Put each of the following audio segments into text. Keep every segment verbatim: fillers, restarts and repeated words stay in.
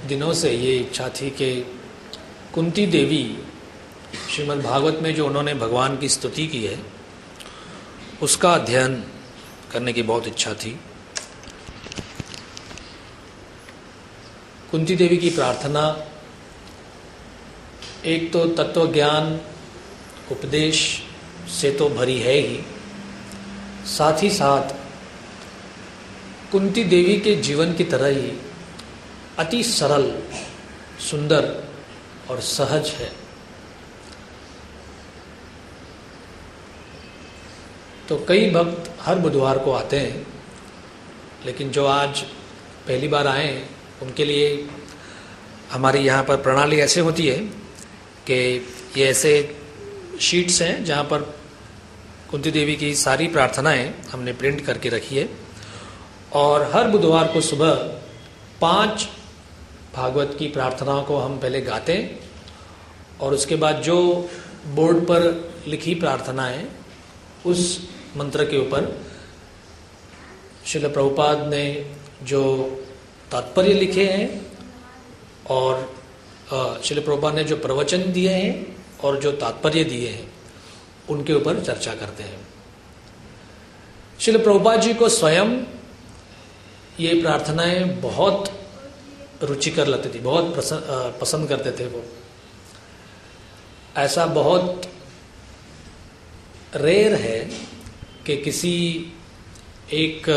दिनों से ये इच्छा थी कि कुंती देवी श्रीमद् भागवत में जो उन्होंने भगवान की स्तुति की है उसका अध्ययन करने की बहुत इच्छा थी। कुंती देवी की प्रार्थना एक तो तत्व ज्ञान उपदेश से तो भरी है ही, साथ ही साथ कुंती देवी के जीवन की तरह ही अति सरल, सुंदर और सहज है। तो कई भक्त हर बुधवार को आते हैं, लेकिन जो आज पहली बार आए हैं उनके लिए हमारी यहाँ पर प्रणाली ऐसे होती है कि ये ऐसे शीट्स हैं जहाँ पर कुंती देवी की सारी प्रार्थनाएं हमने प्रिंट करके रखी है, और हर बुधवार को सुबह पांच भागवत की प्रार्थनाओं को हम पहले गाते हैं और उसके बाद जो बोर्ड पर लिखी प्रार्थना है उस मंत्र के ऊपर श्रील प्रभुपाद ने जो तात्पर्य लिखे हैं और श्रील प्रभुपाद ने जो प्रवचन दिए हैं और जो तात्पर्य दिए हैं उनके ऊपर चर्चा करते हैं। श्रील प्रभुपाद जी को स्वयं ये प्रार्थनाएं बहुत रुचिकर लगती थी, बहुत पसंद करते थे वो। ऐसा बहुत रेयर है कि किसी एक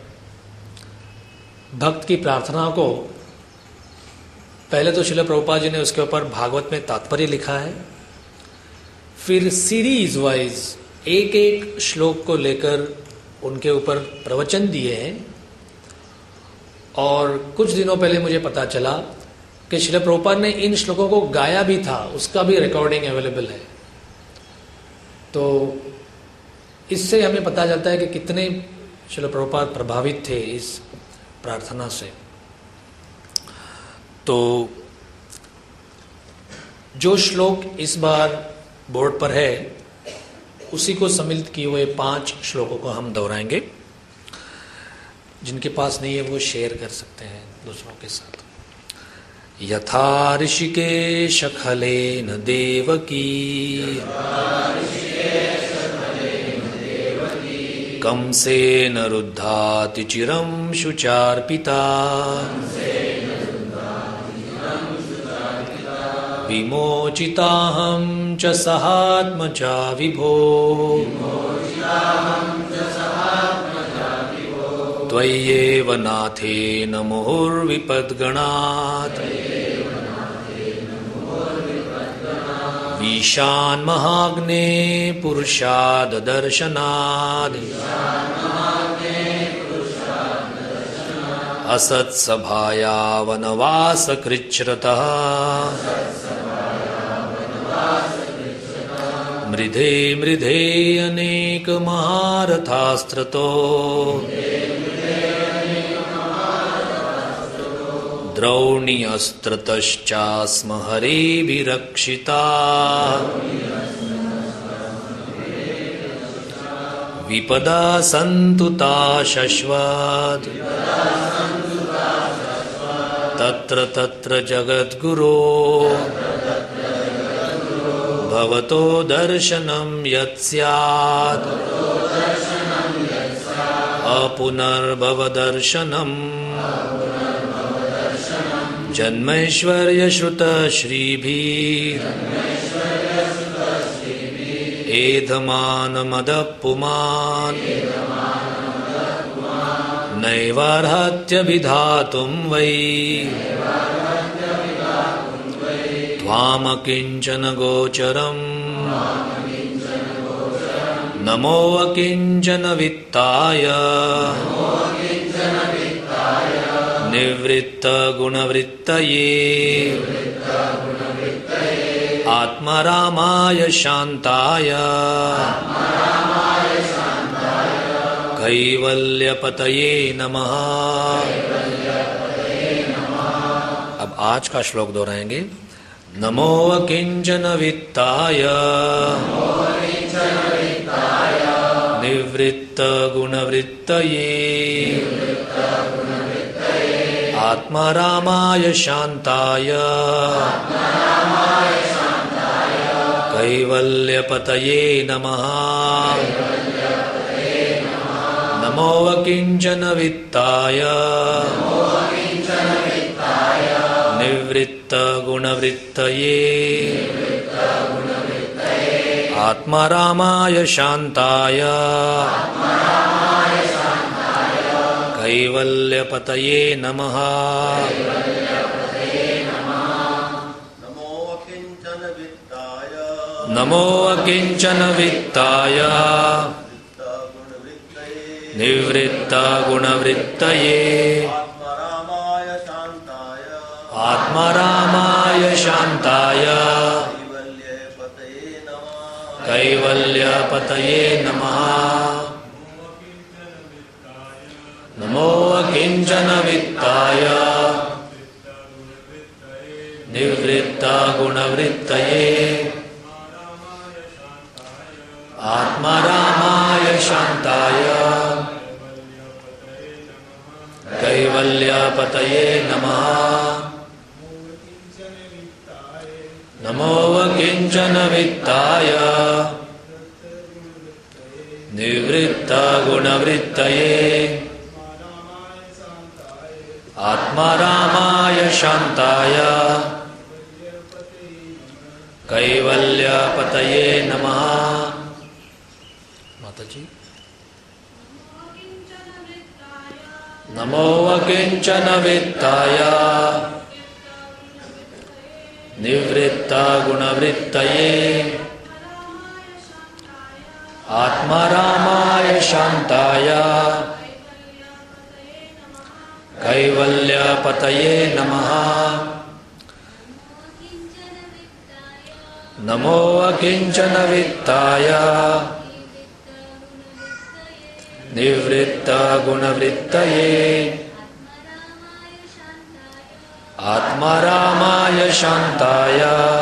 भक्त की प्रार्थना को पहले तो श्रील प्रभुपाद जी ने उसके ऊपर भागवत में तात्पर्य लिखा है, फिर सीरीज वाइज एक एक श्लोक को लेकर उनके ऊपर प्रवचन दिए हैं। और कुछ दिनों पहले मुझे पता चला कि श्रील प्रभुपाद ने इन श्लोकों को गाया भी था, उसका भी रिकॉर्डिंग अवेलेबल है। तो इससे हमें पता चलता है कि कितने श्रील प्रभुपाद प्रभावित थे इस प्रार्थना से। तो जो श्लोक इस बार बोर्ड पर है उसी को सम्मिलित किए हुए पांच श्लोकों को हम दोहराएंगे। जिनके पास नहीं है वो शेयर कर सकते हैं दूसरों के साथ। यथा ऋषिकेश खलेन देवकी कंसेन रुद्धाति चिरं शुचार्पिता विमोचिताहं च सहात्मजा विभो त्वय्येव नाथेन मुहुर्विपद्गणात् ईशान्महाग्ने पुरुषाददर्शनाद् असत्सभाया वनवासकृच्छ्रतः मृधे मृधे अनेकमहारथास्त्रतो द्रौण्यस्त्रतश्चास्म हरेभिरक्षिता विपदा सन्तुता शश्वत् तत्र तत्र जगद्गुरो भवतो दर्शनं यत् स्यात् अपुनर्भवदर्शनम् जन्मैश्वर्यश्रुतश्रीभिः एधमानमदः पुमान् नैवार्हत्यभिधातुं वै त्वामकिञ्चन गोचरम् नमो अकिञ्चन वित्ताय निवृत्त गुणवृत्तये आत्मारामाय शान्ताय कैवल्यपतये नमः। अब आज का श्लोक दोहराएंगे। नमो अकिञ्चन वित्ताय निवृत्त गुणवृत्तये आत्मा रामाय शांताय कैवल्यपतये नमः। नमो अकिंचन वित्ताय निवृत्त गुणवृत्तये आत्मा रामाय शांताय कैवल्यपतये नमः। नमो अकिंचन वित्ताय निवृत्त गुणवृत्तये आत्मा रामाय शांताय कैवल्यपतये नमः। नमो अकिंचन वित्ताय निवृत्त गुणवृत्तये आत्मा रामाय शांताय कैवल्यपतये नमः। नमो अकिंचन वित्ताय निवृत्त गुणवृत्तये आत्मा रामाय शांताय कैवल्यपतये नमः। माता जी। नमो अकिंचन वित्ताय निवृत्त गुणवृत्तये आत्मा रामाय शांताय कैवल्यपतये नमः। नमो अकिंचन वित्ताय निवृत्त गुणवृत्तये आत्मा रामाय शांताय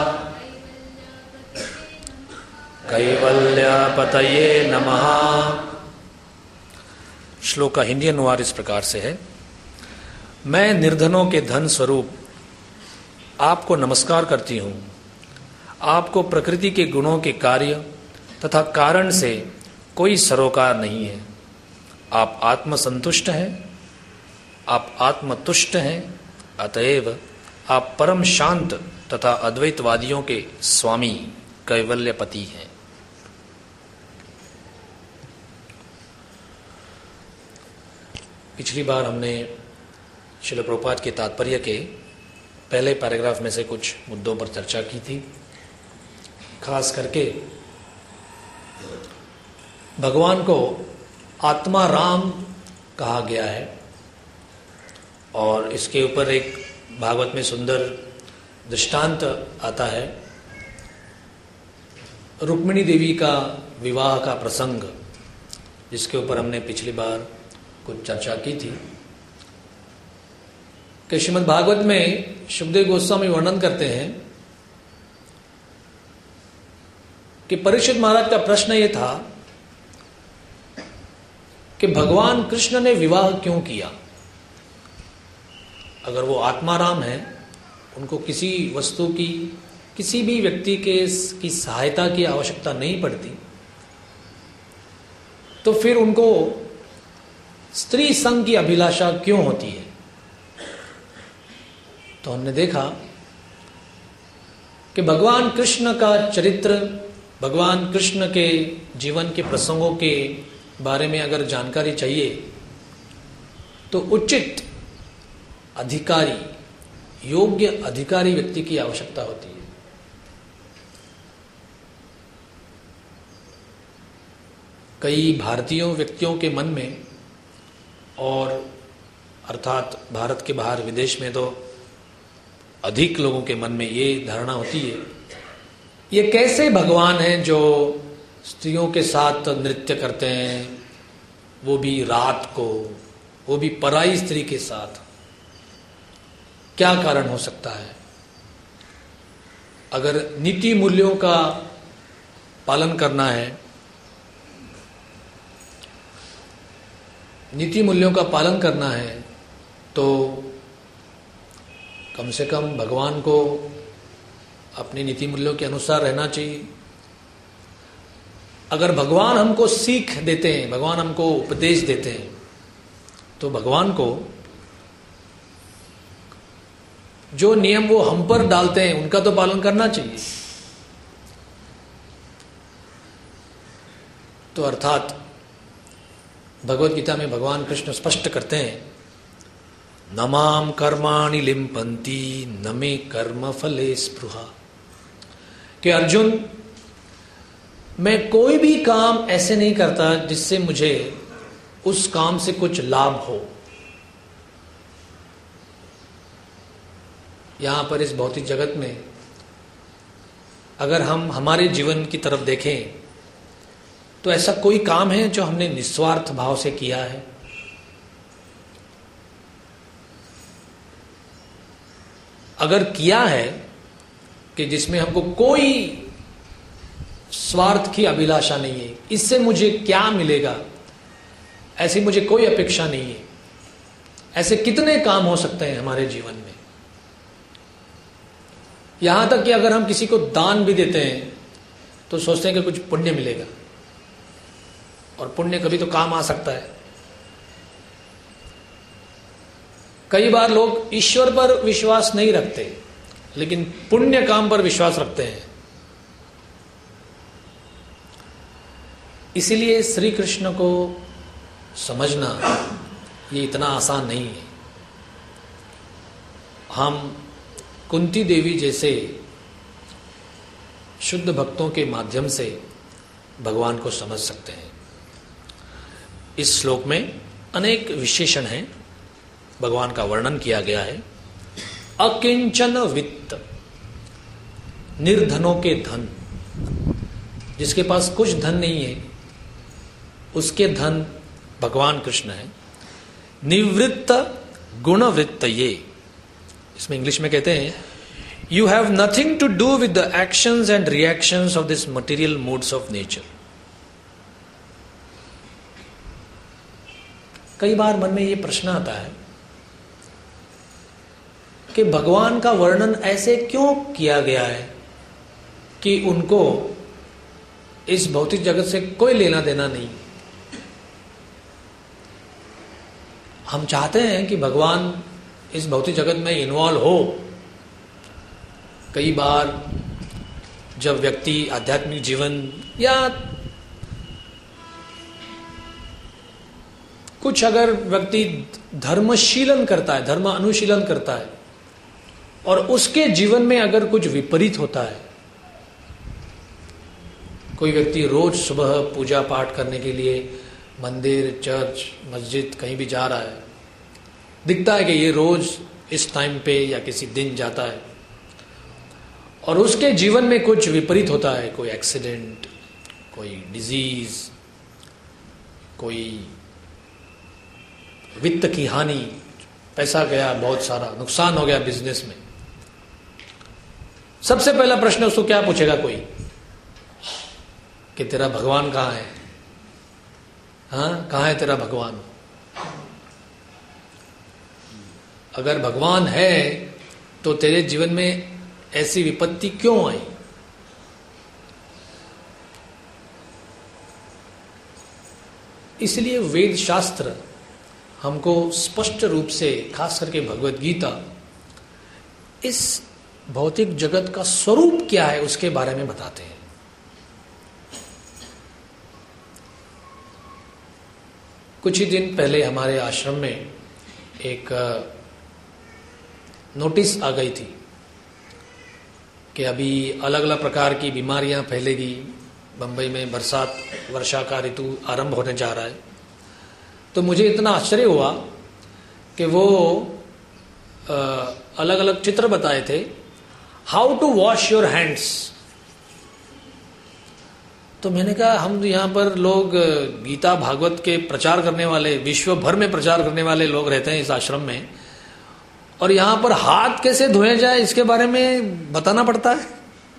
कैवल्यपतये नमः। श्लोक का हिंदी अनुवाद इस प्रकार से है। मैं निर्धनों के धन स्वरूप आपको नमस्कार करती हूँ। आपको प्रकृति के गुणों के कार्य तथा कारण से कोई सरोकार नहीं है। आप आत्मसंतुष्ट हैं, आप आत्मतुष्ट हैं, अतएव आप परम शांत तथा अद्वैतवादियों के स्वामी कैवल्यपति हैं। पिछली बार हमने श्रील प्रभुपाद के तात्पर्य के पहले पैराग्राफ में से कुछ मुद्दों पर चर्चा की थी। खास करके भगवान को आत्मा राम कहा गया है और इसके ऊपर एक भागवत में सुंदर दृष्टांत आता है। रुक्मिणी देवी का विवाह का प्रसंग, जिसके ऊपर हमने पिछली बार कुछ चर्चा की थी कि श्रीमद् भागवत में शुकदेव गोस्वामी वर्णन करते हैं कि परीक्षित महाराज का प्रश्न ये था कि भगवान कृष्ण ने विवाह क्यों किया। अगर वो आत्माराम है, उनको किसी वस्तु की, किसी भी व्यक्ति के की सहायता की आवश्यकता नहीं पड़ती, तो फिर उनको स्त्री संग की अभिलाषा क्यों होती है। तो हमने देखा कि भगवान कृष्ण का चरित्र, भगवान कृष्ण के जीवन के प्रसंगों के बारे में अगर जानकारी चाहिए तो उचित अधिकारी, योग्य अधिकारी व्यक्ति की आवश्यकता होती है। कई भारतीयों व्यक्तियों के मन में, और अर्थात भारत के बाहर विदेश में तो अधिक लोगों के मन में ये धारणा होती है, ये कैसे भगवान हैं जो स्त्रियों के साथ नृत्य करते हैं, वो भी रात को, वो भी पराई स्त्री के साथ। क्या कारण हो सकता है? अगर नीति मूल्यों का पालन करना है, नीति मूल्यों का पालन करना है तो कम से कम भगवान को अपनी नीति मूल्यों के अनुसार रहना चाहिए। अगर भगवान हमको सीख देते हैं, भगवान हमको उपदेश देते हैं, तो भगवान को जो नियम वो हम पर डालते हैं उनका तो पालन करना चाहिए। तो अर्थात भगवत गीता में भगवान कृष्ण स्पष्ट करते हैं, न माम कर्माणि लिम्पन्ति न मे कर्म फले स्पृहा, कि अर्जुन मैं कोई भी काम ऐसे नहीं करता जिससे मुझे उस काम से कुछ लाभ हो। यहां पर इस भौतिक जगत में अगर हम हमारे जीवन की तरफ देखें तो ऐसा कोई काम है जो हमने निस्वार्थ भाव से किया है? अगर किया है कि जिसमें हमको कोई स्वार्थ की अभिलाषा नहीं है, इससे मुझे क्या मिलेगा, ऐसी मुझे कोई अपेक्षा नहीं है, ऐसे कितने काम हो सकते हैं हमारे जीवन में। यहां तक कि अगर हम किसी को दान भी देते हैं तो सोचते हैं कि कुछ पुण्य मिलेगा, और पुण्य कभी तो काम आ सकता है। कई बार लोग ईश्वर पर विश्वास नहीं रखते लेकिन पुण्य काम पर विश्वास रखते हैं। इसीलिए श्री कृष्ण को समझना ये इतना आसान नहीं है। हम कुंती देवी जैसे शुद्ध भक्तों के माध्यम से भगवान को समझ सकते हैं। इस श्लोक में अनेक विशेषण हैं, भगवान का वर्णन किया गया है। अकिंचन वित्त, निर्धनों के धन, जिसके पास कुछ धन नहीं है उसके धन भगवान कृष्ण है। निवृत्त गुणवृत्त, ये इसमें इंग्लिश में कहते हैं you have nothing to do with the actions and reactions of this material modes of nature. कई बार मन में ये प्रश्न आता है कि भगवान का वर्णन ऐसे क्यों किया गया है कि उनको इस भौतिक जगत से कोई लेना देना नहीं। हम चाहते हैं कि भगवान इस भौतिक जगत में इन्वॉल्व हो। कई बार जब व्यक्ति आध्यात्मिक जीवन या कुछ अगर व्यक्ति धर्मशीलन करता है, धर्म अनुशीलन करता है, और उसके जीवन में अगर कुछ विपरीत होता है, कोई व्यक्ति रोज सुबह पूजा पाठ करने के लिए मंदिर, चर्च, मस्जिद कहीं भी जा रहा है, दिखता है कि ये रोज इस टाइम पे या किसी दिन जाता है, और उसके जीवन में कुछ विपरीत होता है, कोई एक्सीडेंट, कोई डिजीज, कोई वित्त की हानि, पैसा गया, बहुत सारा नुकसान हो गया बिजनेस में। सबसे पहला प्रश्न उसको क्या पूछेगा कोई कि तेरा भगवान कहां है? हाँ, कहां है तेरा भगवान? अगर भगवान है तो तेरे जीवन में ऐसी विपत्ति क्यों आई? इसलिए वेद शास्त्र हमको स्पष्ट रूप से, खास करके भगवत गीता, इस भौतिक जगत का स्वरूप क्या है उसके बारे में बताते हैं। कुछ ही दिन पहले हमारे आश्रम में एक नोटिस आ गई थी कि अभी अलग अलग प्रकार की बीमारियां फैलेगी, बंबई में बरसात वर्षा का ऋतु आरंभ होने जा रहा है। तो मुझे इतना आश्चर्य हुआ कि वो आ, अलग अलग चित्र बताए थे, how to wash your hands. तो मैंने कहा हम यहाँ पर लोग गीता भागवत के प्रचार करने वाले, विश्व भर में प्रचार करने वाले लोग रहते हैं इस आश्रम में, और यहाँ पर हाथ कैसे धोए जाए इसके बारे में बताना पड़ता है।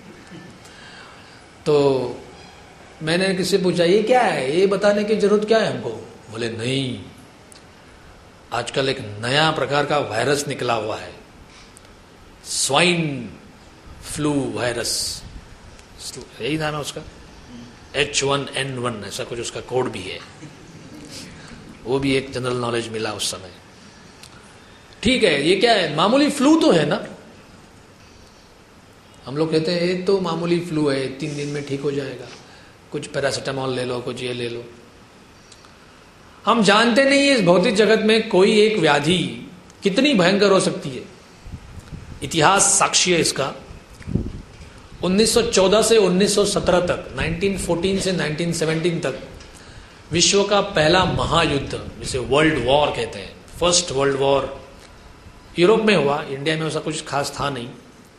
तो मैंने किसी से पूछा ये क्या है, ये बताने की जरूरत क्या है हमको? बोले नहीं, आजकल एक नया प्रकार का वायरस निकला हुआ है स्वाइन फ्लू वायरस, यही नाम है उसका, एच वन एन वन ऐसा कुछ उसका कोड भी है, वो भी एक जनरल नॉलेज मिला उस समय। ठीक है, ये क्या है, मामूली फ्लू तो है ना, हम लोग कहते हैं ये तो मामूली फ्लू है, तीन दिन में ठीक हो जाएगा, कुछ पैरासीटामोल ले लो, कुछ ये ले लो। हम जानते नहीं इस भौतिक जगत में कोई एक व्याधि कितनी भयंकर हो सकती है। इतिहास साक्षी है इसका। उन्नीस सौ चौदह से उन्नीस सौ सत्रह तक, उन्नीस सौ चौदह से उन्नीस सौ सत्रह तक विश्व का पहला महायुद्ध, जिसे वर्ल्ड वॉर कहते हैं, फर्स्ट वर्ल्ड वॉर, यूरोप में हुआ, इंडिया में ऐसा कुछ खास था नहीं।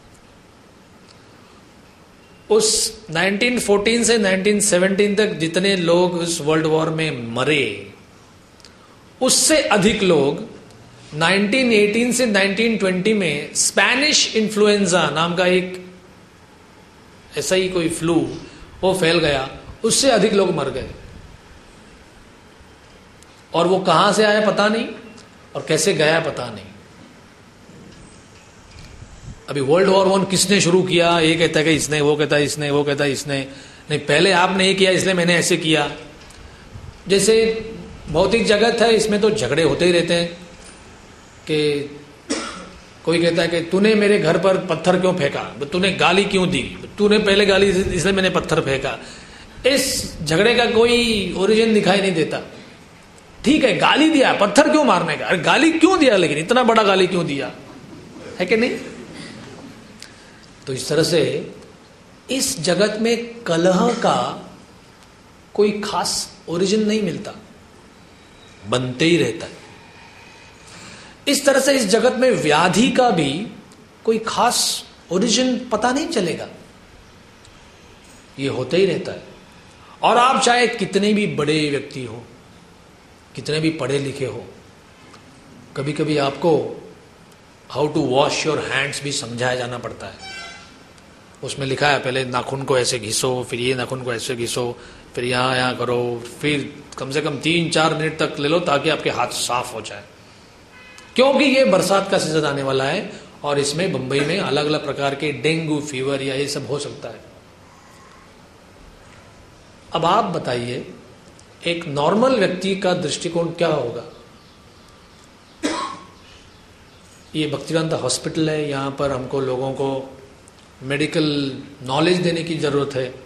उस उन्नीस सौ चौदह से उन्नीस सौ सत्रह तक जितने लोग उस वर्ल्ड वॉर में मरे, उससे अधिक लोग उन्नीस सौ अठारह से उन्नीस सौ बीस में स्पेनिश इन्फ्लुएंजा नाम का एक ऐसा ही कोई फ्लू वो फैल गया, उससे अधिक लोग मर गए। और वो कहां से आया पता नहीं, और कैसे गया पता नहीं। अभी वर्ल्ड वॉर वन किसने शुरू किया, ये कहता है कि इसने, वो कहता है इसने, वो कहता है इसने, नहीं पहले आपने ये किया इसलिए मैंने ऐसे किया। जैसे भौतिक जगत है, इसमें तो झगड़े होते ही रहते हैं कि कोई कहता है कि तूने मेरे घर पर पत्थर क्यों फेंका, तूने गाली क्यों दी, तूने पहले गाली इसलिए मैंने पत्थर फेंका। इस झगड़े का कोई ओरिजिन दिखाई नहीं देता। ठीक है, गाली दिया, पत्थर क्यों मारने का, अरे गाली क्यों दिया, लेकिन इतना बड़ा गाली क्यों दिया, है कि नहीं। तो इस तरह से इस जगत में कलह का कोई खास ओरिजिन नहीं मिलता, बनते ही रहता है। इस तरह से इस जगत में व्याधि का भी कोई खास ओरिजिन पता नहीं चलेगा, ये होते ही रहता है। और आप चाहे कितने भी बड़े व्यक्ति हो, कितने भी पढ़े लिखे हो, कभी कभी आपको how to wash your hands भी समझाया जाना पड़ता है। उसमें लिखा है पहले नाखून को ऐसे घिसो, फिर ये नाखून को ऐसे घिसो, फिर यहाँ यहाँ करो, फिर कम से कम तीन चार मिनट तक ले लो ताकि आपके हाथ साफ हो जाए। क्योंकि ये बरसात का सीजन आने वाला है और इसमें बंबई में अलग अलग प्रकार के डेंगू फीवर या ये सब हो सकता है। अब आप बताइए एक नॉर्मल व्यक्ति का दृष्टिकोण क्या होगा। ये भक्तिवेदांत हॉस्पिटल है, यहाँ पर हमको लोगों को मेडिकल नॉलेज देने की जरूरत है।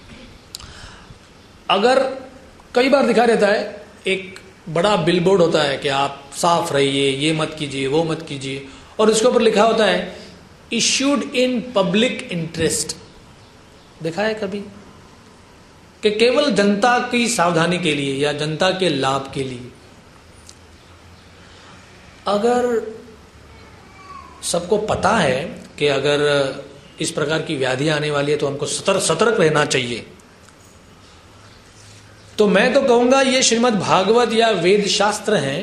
अगर कई बार दिखा रहता है, एक बड़ा बिलबोर्ड होता है कि आप साफ रहिए, ये मत कीजिए, वो मत कीजिए, और उसके ऊपर लिखा होता है इश्यूड इन पब्लिक इंटरेस्ट। देखा है कभी कि केवल जनता की सावधानी के लिए या जनता के लाभ के लिए। अगर सबको पता है कि अगर इस प्रकार की व्याधि आने वाली है तो हमको सतर्क सतर्क रहना चाहिए, तो मैं तो कहूंगा ये श्रीमद् भागवत या वेद शास्त्र हैं,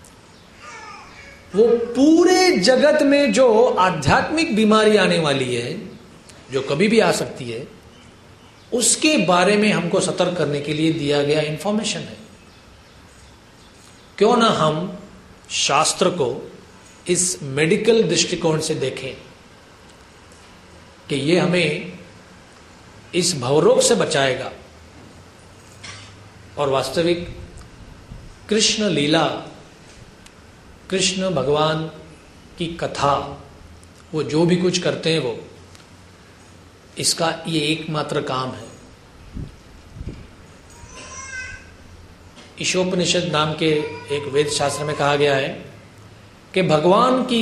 वो पूरे जगत में जो आध्यात्मिक बीमारी आने वाली है, जो कभी भी आ सकती है, उसके बारे में हमको सतर्क करने के लिए दिया गया इंफॉर्मेशन है। क्यों ना हम शास्त्र को इस मेडिकल दृष्टिकोण से देखें कि ये हमें इस भवरोग से बचाएगा। और वास्तविक कृष्ण लीला, कृष्ण भगवान की कथा, वो जो भी कुछ करते हैं वो इसका ये एकमात्र काम है। ईशोपनिषद नाम के एक वेद शास्त्र में कहा गया है कि भगवान की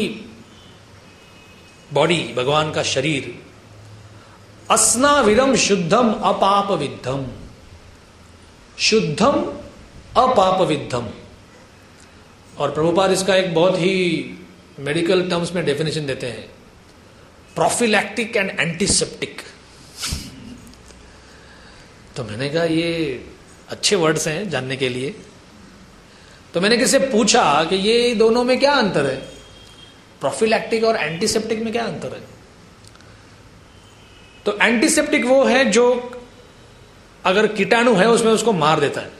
बॉडी, भगवान का शरीर अस्नाविरम शुद्धम अपाप विद्धम, शुद्धम अपाप विद्धम। और प्रभुपाद इसका एक बहुत ही मेडिकल टर्म्स में डेफिनेशन देते हैं, प्रोफिलैक्टिक एंड एंटीसेप्टिक। तो मैंने कहा ये अच्छे वर्ड्स हैं जानने के लिए। तो मैंने किसी से पूछा कि ये दोनों में क्या अंतर है, प्रोफिलैक्टिक और एंटीसेप्टिक में क्या अंतर है। तो एंटीसेप्टिक वो है जो अगर कीटाणु है उसमें उसको मार देता है।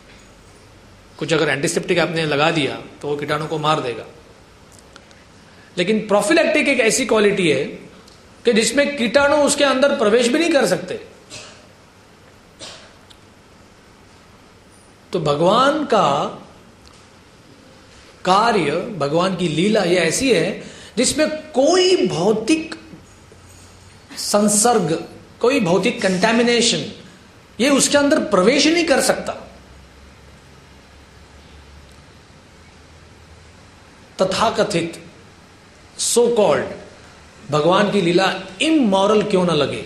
कुछ अगर एंटीसेप्टिक आपने लगा दिया तो वो कीटाणु को मार देगा। लेकिन प्रोफिलैक्टिक एक ऐसी क्वालिटी है कि जिसमें कीटाणु उसके अंदर प्रवेश भी नहीं कर सकते। तो भगवान का कार्य, भगवान की लीला ये ऐसी है जिसमें कोई भौतिक संसर्ग, कोई भौतिक कंटैमिनेशन ये उसके अंदर प्रवेश नहीं कर सकता। तथाकथित सो कॉल्ड भगवान की लीला इमोरल क्यों ना लगे।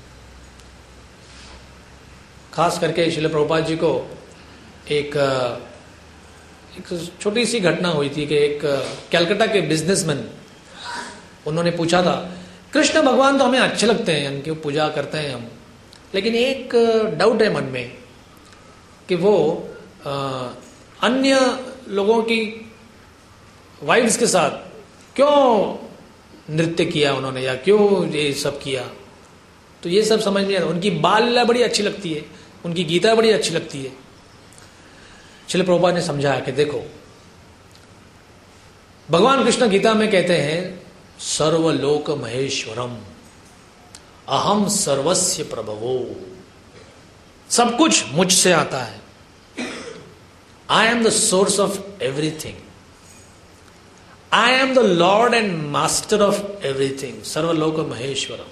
खास करके श्रील प्रभुपाद जी को एक एक छोटी सी घटना हुई थी कि एक कलकत्ता के बिजनेसमैन, उन्होंने पूछा था, कृष्ण भगवान तो हमें अच्छे लगते हैं, उनकी पूजा करते हैं हम, लेकिन एक डाउट है मन में कि वो आ, अन्य लोगों की वाइफ्स के साथ क्यों नृत्य किया उन्होंने, या क्यों ये सब किया। तो ये सब समझ नहीं आता। उनकी बाल लीला बड़ी अच्छी लगती है, उनकी गीता बड़ी अच्छी लगती है। श्रील प्रभुपाद ने समझाया कि देखो, भगवान कृष्ण गीता में कहते हैं सर्वलोक महेश्वरम अहम सर्वस्य प्रभवो, सब कुछ मुझसे आता है। I am the source of everything, I am the lord and master of everything, सर्वलोक महेश्वरम।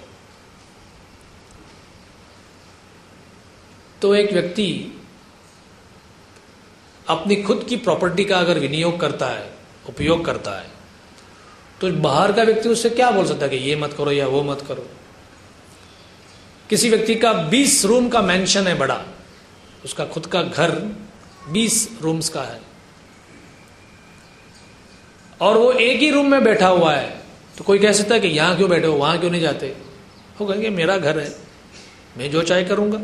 तो एक व्यक्ति अपनी खुद की प्रॉपर्टी का अगर विनियोग करता है, उपयोग करता है, तो बाहर का व्यक्ति उससे क्या बोल सकता है कि ये मत करो या वो मत करो। किसी व्यक्ति का बीस रूम का मैंशन है बड़ा, उसका खुद का घर बीस रूम्स का है, और वो एक ही रूम में बैठा हुआ है, तो कोई कह सकता है कि यहां क्यों बैठे हो, वहां क्यों नहीं जाते। वो कहेंगे मेरा घर है, मैं जो चाहे करूंगा।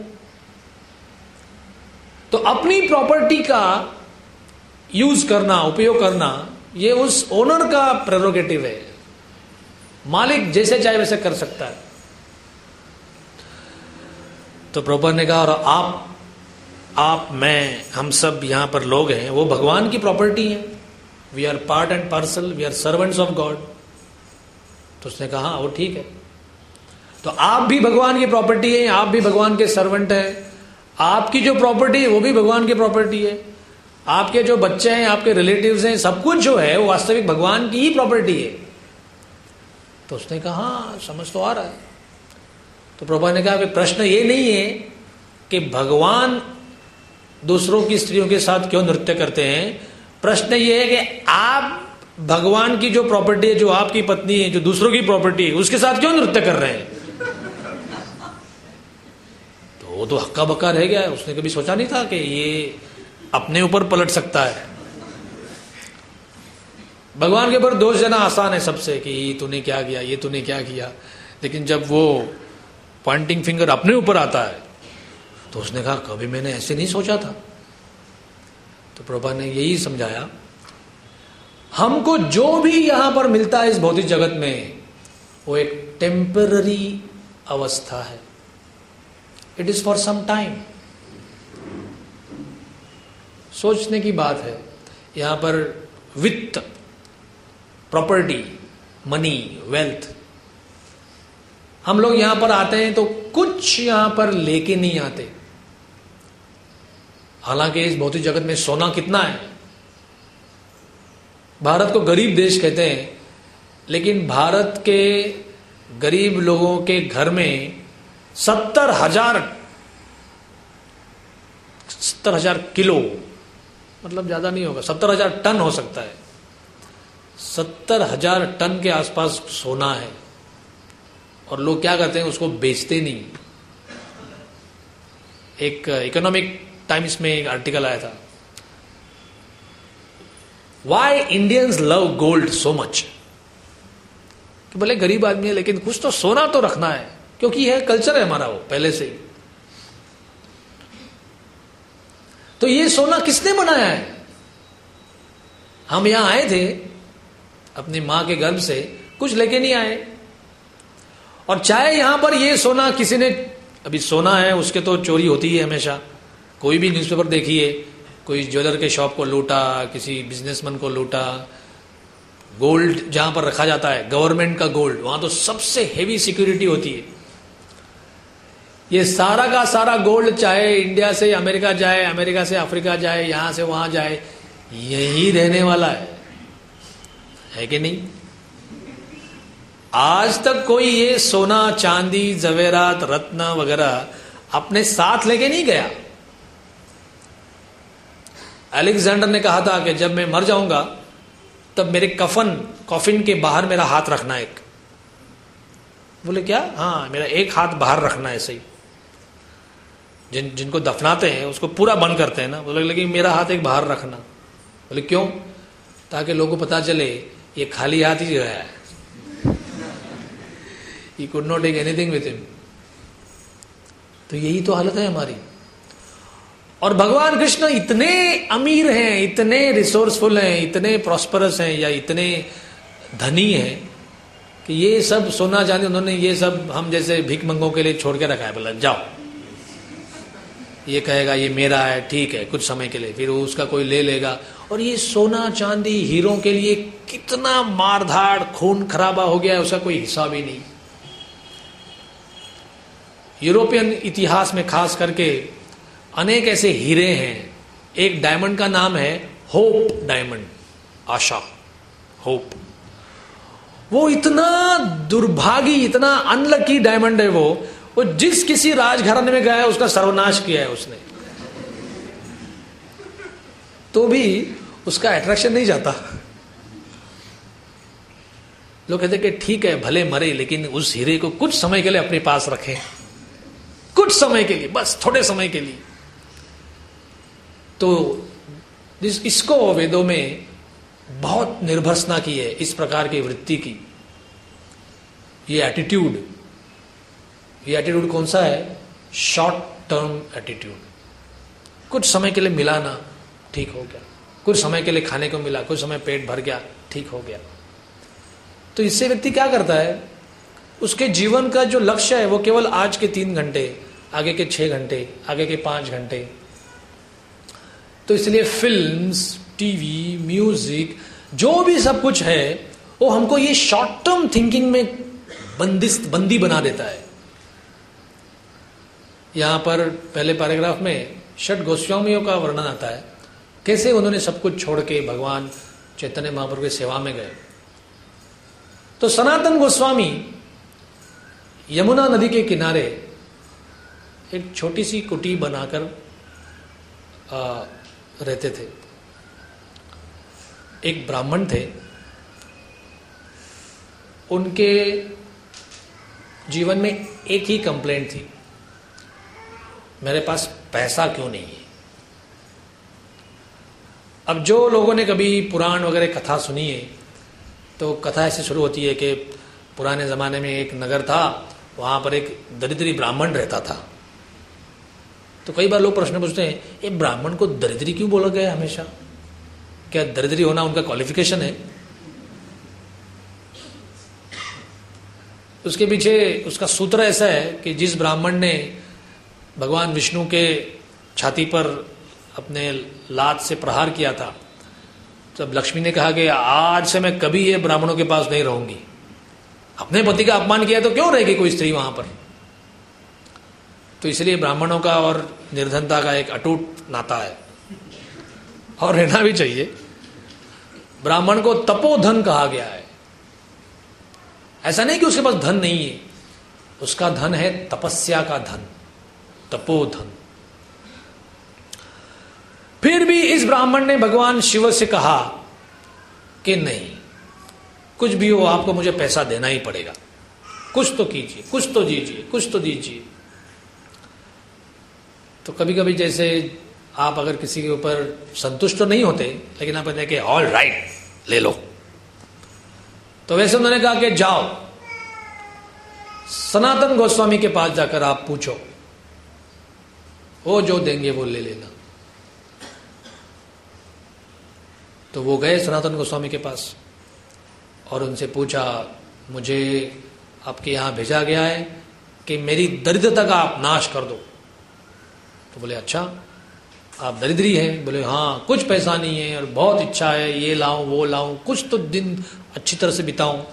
तो अपनी प्रॉपर्टी का यूज करना, उपयोग करना, ये उस ओनर का प्रेरोगेटिव है। मालिक जैसे चाहे वैसे कर सकता है। तो प्रभुपाद ने कहा, और आप आप मैं हम सब यहां पर लोग हैं, वो भगवान की प्रॉपर्टी है। We are part and parcel, we are servants of God. तो उसने कहा हाँ वो ठीक है, तो आप भी भगवान की प्रॉपर्टी है, आप भी भगवान के सर्वेंट हैं। आपकी जो प्रॉपर्टी है वो भी भगवान की प्रॉपर्टी है। आपके जो बच्चे हैं, आपके रिलेटिव्स हैं, सब कुछ जो है वो वास्तविक भगवान की ही प्रॉपर्टी है। तो उसने कहा हाँ समझ तो आ रहा है। तो प्रभुपाद ने कहा कि प्रश्न ये नहीं है कि भगवान दूसरों की स्त्रियों के साथ क्यों नृत्य करते हैं, प्रश्न ये है कि आप भगवान की जो प्रॉपर्टी है, जो आपकी पत्नी है, जो दूसरों की प्रॉपर्टी है, उसके साथ क्यों नृत्य कर रहे हैं। तो वो तो हक्का बक्का रह गया है। उसने कभी सोचा नहीं था कि ये अपने ऊपर पलट सकता है। भगवान के ऊपर दोष देना आसान है सबसे कि ये तूने क्या किया, ये तूने क्या किया, लेकिन जब वो पॉइंटिंग फिंगर अपने ऊपर आता है तो उसने कहा कभी मैंने ऐसे नहीं सोचा था। तो प्रभुपाद ने यही समझाया, हमको जो भी यहां पर मिलता है इस भौतिक जगत में, वो एक टेम्पररी अवस्था है। It is for some time. सोचने की बात है, यहां पर वित्त, प्रॉपर्टी, मनी, वेल्थ, हम लोग यहां पर आते हैं तो कुछ यहां पर लेके नहीं आते। हालांकि इस भौतिक जगत में सोना कितना है। भारत को गरीब देश कहते हैं, लेकिन भारत के गरीब लोगों के घर में सत्तर हजार सत्तर हजार किलो, मतलब ज्यादा नहीं होगा, सत्तर हजार टन हो सकता है। सत्तर हजार टन के आसपास सोना है, और लोग क्या करते हैं, उसको बेचते नहीं। एक इकोनॉमिक टाइम्स में एक आर्टिकल आया था, why Indians love gold so much. कि भले गरीब आदमी है लेकिन कुछ तो सोना तो रखना है, क्योंकि यह कल्चर है हमारा वो पहले से ही। तो ये सोना किसने बनाया है। हम यहां आए थे अपनी मां के गर्भ से, कुछ लेके नहीं आए। और चाहे यहां पर ये सोना किसी ने, अभी सोना है उसके तो चोरी होती है हमेशा। कोई भी न्यूज़पेपर देखिए, कोई ज्वेलर के शॉप को लूटा, किसी बिजनेसमैन को लूटा, गोल्ड जहां पर रखा जाता है, गवर्नमेंट का गोल्ड, वहां तो सबसे हेवी सिक्योरिटी होती है। ये सारा का सारा गोल्ड चाहे इंडिया से अमेरिका जाए, अमेरिका से अफ्रीका जाए, यहां से वहां जाए, यही रहने वाला है, है कि नहीं? आज तक कोई ये सोना चांदी जवेरात रत्न वगैरह अपने साथ लेके नहीं गया। अलेक्जेंडर ने कहा था कि जब मैं मर जाऊंगा तब मेरे कफन कॉफिन के बाहर मेरा हाथ रखना एक। बोले क्या? हाँ, मेरा एक हाथ बाहर रखना है। सही, जिन जिनको दफनाते हैं उसको पूरा बंद करते हैं ना, बोले लेकिन मेरा हाथ एक बाहर रखना। बोले क्यों? ताकि लोगों को पता चले ये खाली हाथ ही गया है, he could not take anything with him। तो यही तो हालत है हमारी। और भगवान कृष्ण इतने अमीर हैं, इतने रिसोर्सफुल हैं, इतने प्रॉस्परस हैं या इतने धनी हैं कि ये सब सोना चांदी उन्होंने ये सब हम जैसे भीख मंगों के लिए छोड़ के रखा है। बोला जाओ, ये कहेगा ये मेरा है, ठीक है, कुछ समय के लिए, फिर उसका कोई ले लेगा। और ये सोना चांदी हीरों के लिए कितना मारधाड़ खून खराबा हो गया है, उसका कोई हिसाब ही नहीं। यूरोपियन इतिहास में खास करके अनेक ऐसे हीरे हैं। एक डायमंड का नाम है होप डायमंड, आशा, होप। वो इतना दुर्भागी, इतना अनलकी डायमंड है वो वो जिस किसी राजघराने में गया है उसका सर्वनाश किया है उसने, तो भी उसका अट्रैक्शन नहीं जाता। लोग कहते कि ठीक है भले मरे, लेकिन उस हीरे को कुछ समय के लिए अपने पास रखें, कुछ समय के लिए, बस थोड़े समय के लिए। तो इसको वेदों में बहुत निर्भर्सना की है, इस प्रकार की वृत्ति की। ये एटीट्यूड, ये एटीट्यूड कौन सा है? Short term attitude. कुछ समय के लिए मिला ना, ठीक हो गया, कुछ समय के लिए खाने को मिला, कुछ समय पेट भर गया, ठीक हो गया। तो इससे व्यक्ति क्या करता है, उसके जीवन का जो लक्ष्य है वो केवल आज के तीन घंटे, आगे के छह घंटे, आगे के पांच घंटे। तो इसलिए फिल्म्स, टीवी, म्यूजिक, जो भी सब कुछ है वो हमको ये शॉर्ट टर्म थिंकिंग में बंदिश बंदी बना देता है। यहां पर पहले पैराग्राफ में षट गोस्वामियों का वर्णन आता है, कैसे उन्होंने सब कुछ छोड़ के भगवान चैतन्य महाप्रभु की सेवा में गए। तो सनातन गोस्वामी यमुना नदी के किनारे एक छोटी सी कुटी बनाकर आ, रहते थे। एक ब्राह्मण थे, उनके जीवन में एक ही कंप्लेंट थी, मेरे पास पैसा क्यों नहीं है। अब जो लोगों ने कभी पुराण वगैरह कथा सुनी है तो कथा ऐसे शुरू होती है कि पुराने ज़माने में एक नगर था, वहाँ पर एक दरिद्री ब्राह्मण रहता था। तो कई बार लोग प्रश्न पूछते हैं, ये ब्राह्मण को दरिद्री क्यों बोला गया हमेशा? क्या दरिद्री होना उनका क्वालिफिकेशन है? उसके पीछे उसका सूत्र ऐसा है कि जिस ब्राह्मण ने भगवान विष्णु के छाती पर अपने लात से प्रहार किया था, तब लक्ष्मी ने कहा कि आज से मैं कभी ये ब्राह्मणों के पास नहीं रहूंगी। अपने पति का अपमान किया तो क्यों रहेगी कोई स्त्री वहां पर? तो इसलिए ब्राह्मणों का और निर्धनता का एक अटूट नाता है, और रहना भी चाहिए। ब्राह्मण को तपोधन कहा गया है। ऐसा नहीं कि उसके पास धन नहीं है, उसका धन है तपस्या का धन, तपोधन। फिर भी इस ब्राह्मण ने भगवान शिव से कहा कि नहीं, कुछ भी हो आपको मुझे पैसा देना ही पड़ेगा, कुछ तो कीजिए, कुछ तो दीजिए, कुछ तो दीजिए। तो कभी कभी जैसे आप अगर किसी के ऊपर संतुष्ट तो नहीं होते, लेकिन आप कहते हैं ऑल राइट ले लो, तो वैसे उन्होंने कहा कि जाओ सनातन गोस्वामी के पास जाकर आप पूछो, वो जो देंगे वो ले लेना। तो वो गए सनातन गोस्वामी के पास और उनसे पूछा, मुझे आपके यहाँ भेजा गया है कि मेरी दरिद्रता का आप नाश कर दो। तो बोले अच्छा, आप दरिद्री हैं? बोले हाँ, कुछ पैसा नहीं है और बहुत इच्छा है ये लाऊं वो लाऊं, कुछ तो दिन अच्छी तरह से बिताऊं।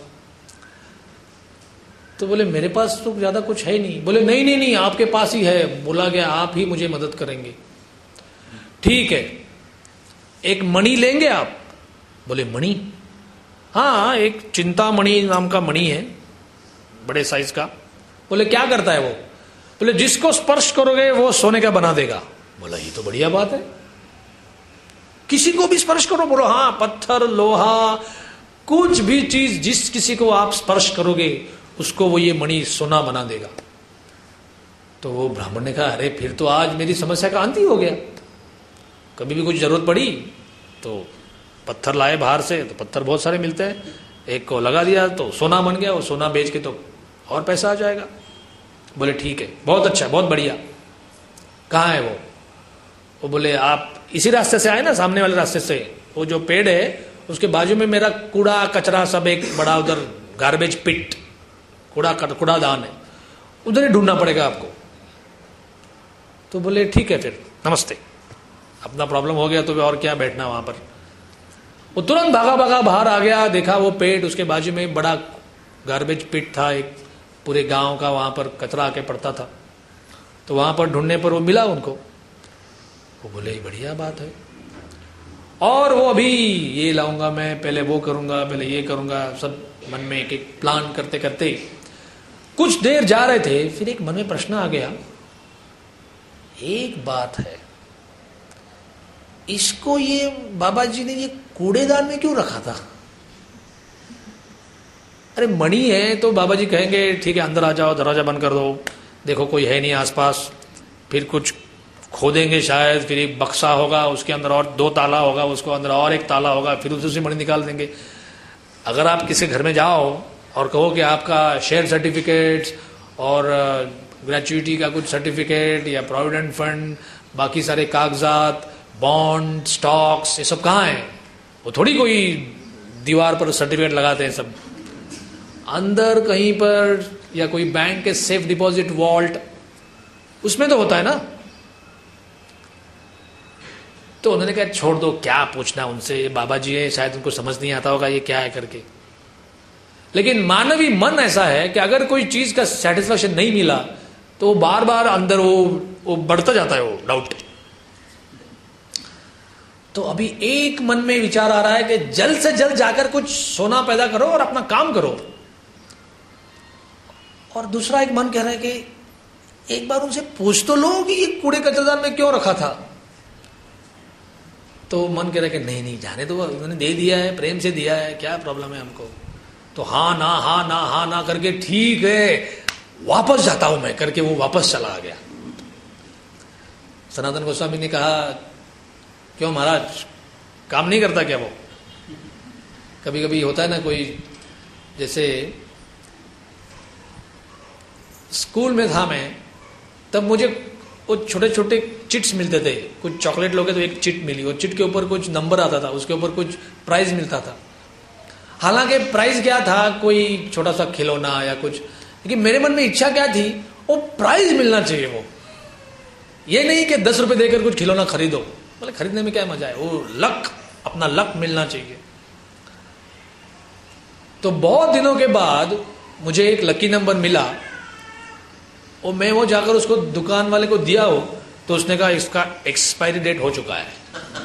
तो बोले मेरे पास तो ज्यादा कुछ है नहीं। बोले नहीं नहीं नहीं, आपके पास ही है, बोला गया आप ही मुझे मदद करेंगे। ठीक है, एक मणि लेंगे आप? बोले मणि? हाँ, एक चिंतामणि नाम का मणि है, बड़े साइज का। बोले क्या करता है वो? बोले जिसको स्पर्श करोगे वो सोने का बना देगा। बोला ये तो बढ़िया बात है, किसी को भी स्पर्श करो। बोलो हाँ, पत्थर लोहा कुछ भी चीज जिस किसी को आप स्पर्श करोगे उसको वो ये मणि सोना बना देगा। तो वो ब्राह्मण ने कहा अरे फिर तो आज मेरी समस्या का अंत ही हो गया। कभी भी कुछ जरूरत पड़ी तो पत्थर लाए बाहर से, तो पत्थर बहुत सारे मिलते हैं, एक को लगा दिया तो सोना बन गया, वो सोना बेच के तो और पैसा आ जाएगा। बोले ठीक है, बहुत अच्छा, बहुत बढ़िया। कहाँ है वो? वो बोले आप इसी रास्ते से आए ना, सामने वाले रास्ते से, वो जो पेड़ है उसके बाजू में मेरा कूड़ा कचरा सब एक बड़ा उधर गार्बेज पिट, कूड़ा कूड़ादान है, उधर ही ढूंढना पड़ेगा आपको। तो बोले ठीक है फिर नमस्ते, अपना प्रॉब्लम हो गया तो और क्या बैठना वहां पर। वो तुरंत भागा भागा बाहर आ गया, देखा वो पेड़, उसके बाजू में बड़ा गार्बेज पिट था, एक पूरे गांव का वहां पर कचरा आके पड़ता था। तो वहां पर ढूंढने पर वो मिला उनको। वो बोले बढ़िया बात है, और वो अभी ये लाऊंगा मैं, पहले वो करूंगा, पहले ये करूंगा, सब मन में एक एक प्लान करते करते कुछ देर जा रहे थे। फिर एक मन में प्रश्न आ गया, एक बात है, इसको ये बाबा जी ने ये कूड़ेदान में क्यों रखा था? अरे मणि है तो बाबा जी कहेंगे ठीक है अंदर आ जाओ, दरवाजा बंद कर दो, देखो कोई है नहीं आसपास, फिर कुछ खोदेंगे शायद, फिर एक बक्सा होगा उसके अंदर और दो ताला होगा, उसको अंदर और एक ताला होगा, फिर उसे से मणि निकाल देंगे। अगर आप किसी घर में जाओ और कहो कि आपका शेयर सर्टिफिकेट और ग्रेचुइटी का कुछ सर्टिफिकेट या प्रोविडेंट फंड, बाकी सारे कागजात, बॉन्ड, स्टॉक्स, ये सब कहाँ है? वो थोड़ी कोई दीवार पर सर्टिफिकेट लगाते हैं, सब अंदर कहीं पर, या कोई बैंक के सेफ डिपॉजिट वॉल्ट, उसमें तो होता है ना। तो उन्होंने कहा छोड़ दो, क्या पूछना उनसे, ये बाबा जी है, शायद उनको समझ नहीं आता होगा ये क्या है करके। लेकिन मानवीय मन ऐसा है कि अगर कोई चीज का सेटिस्फैक्शन नहीं मिला तो वो बार बार अंदर वो वो बढ़ता जाता है, वो डाउट। तो अभी एक मन में विचार आ रहा है कि जल्द से जल्द जाकर कुछ सोना पैदा करो और अपना काम करो, और दूसरा एक मन कह रहा है कि एक बार उनसे पूछ तो लो कि ये कूड़े कचरेदान में क्यों रखा था। तो मन कह रहा है कि नहीं नहीं जाने दो, उन्होंने दे दिया है, प्रेम से दिया है, क्या प्रॉब्लम है हमको। तो हाँ ना हाँ ना हाँ ना करके ठीक है वापस जाता हूं मैं करके वो वापस चला गया। सनातन गोस्वामी ने कहा क्यों महाराज, काम नहीं करता क्या वो? कभी कभी होता है ना, कोई जैसे स्कूल में था मैं, तब मुझे वो छोटे छोटे चिट्स मिलते थे, कुछ चॉकलेट लोगे तो एक चिट मिली, वो चिट के ऊपर कुछ नंबर आता था, उसके ऊपर कुछ प्राइज मिलता था। हालांकि प्राइज क्या था, कोई छोटा सा खिलौना या कुछ, लेकिन मेरे मन में इच्छा क्या थी, वो प्राइज मिलना चाहिए। वो ये नहीं कि दस रुपए देकर कुछ खिलौना खरीदो, बोले खरीदने में क्या मजा है, वो लक, अपना लक मिलना चाहिए। तो बहुत दिनों के बाद मुझे एक लकी नंबर मिला, और मैं वो जाकर उसको दुकान वाले को दिया हो तो उसने कहा इसका एक्सपायरी डेट हो चुका है।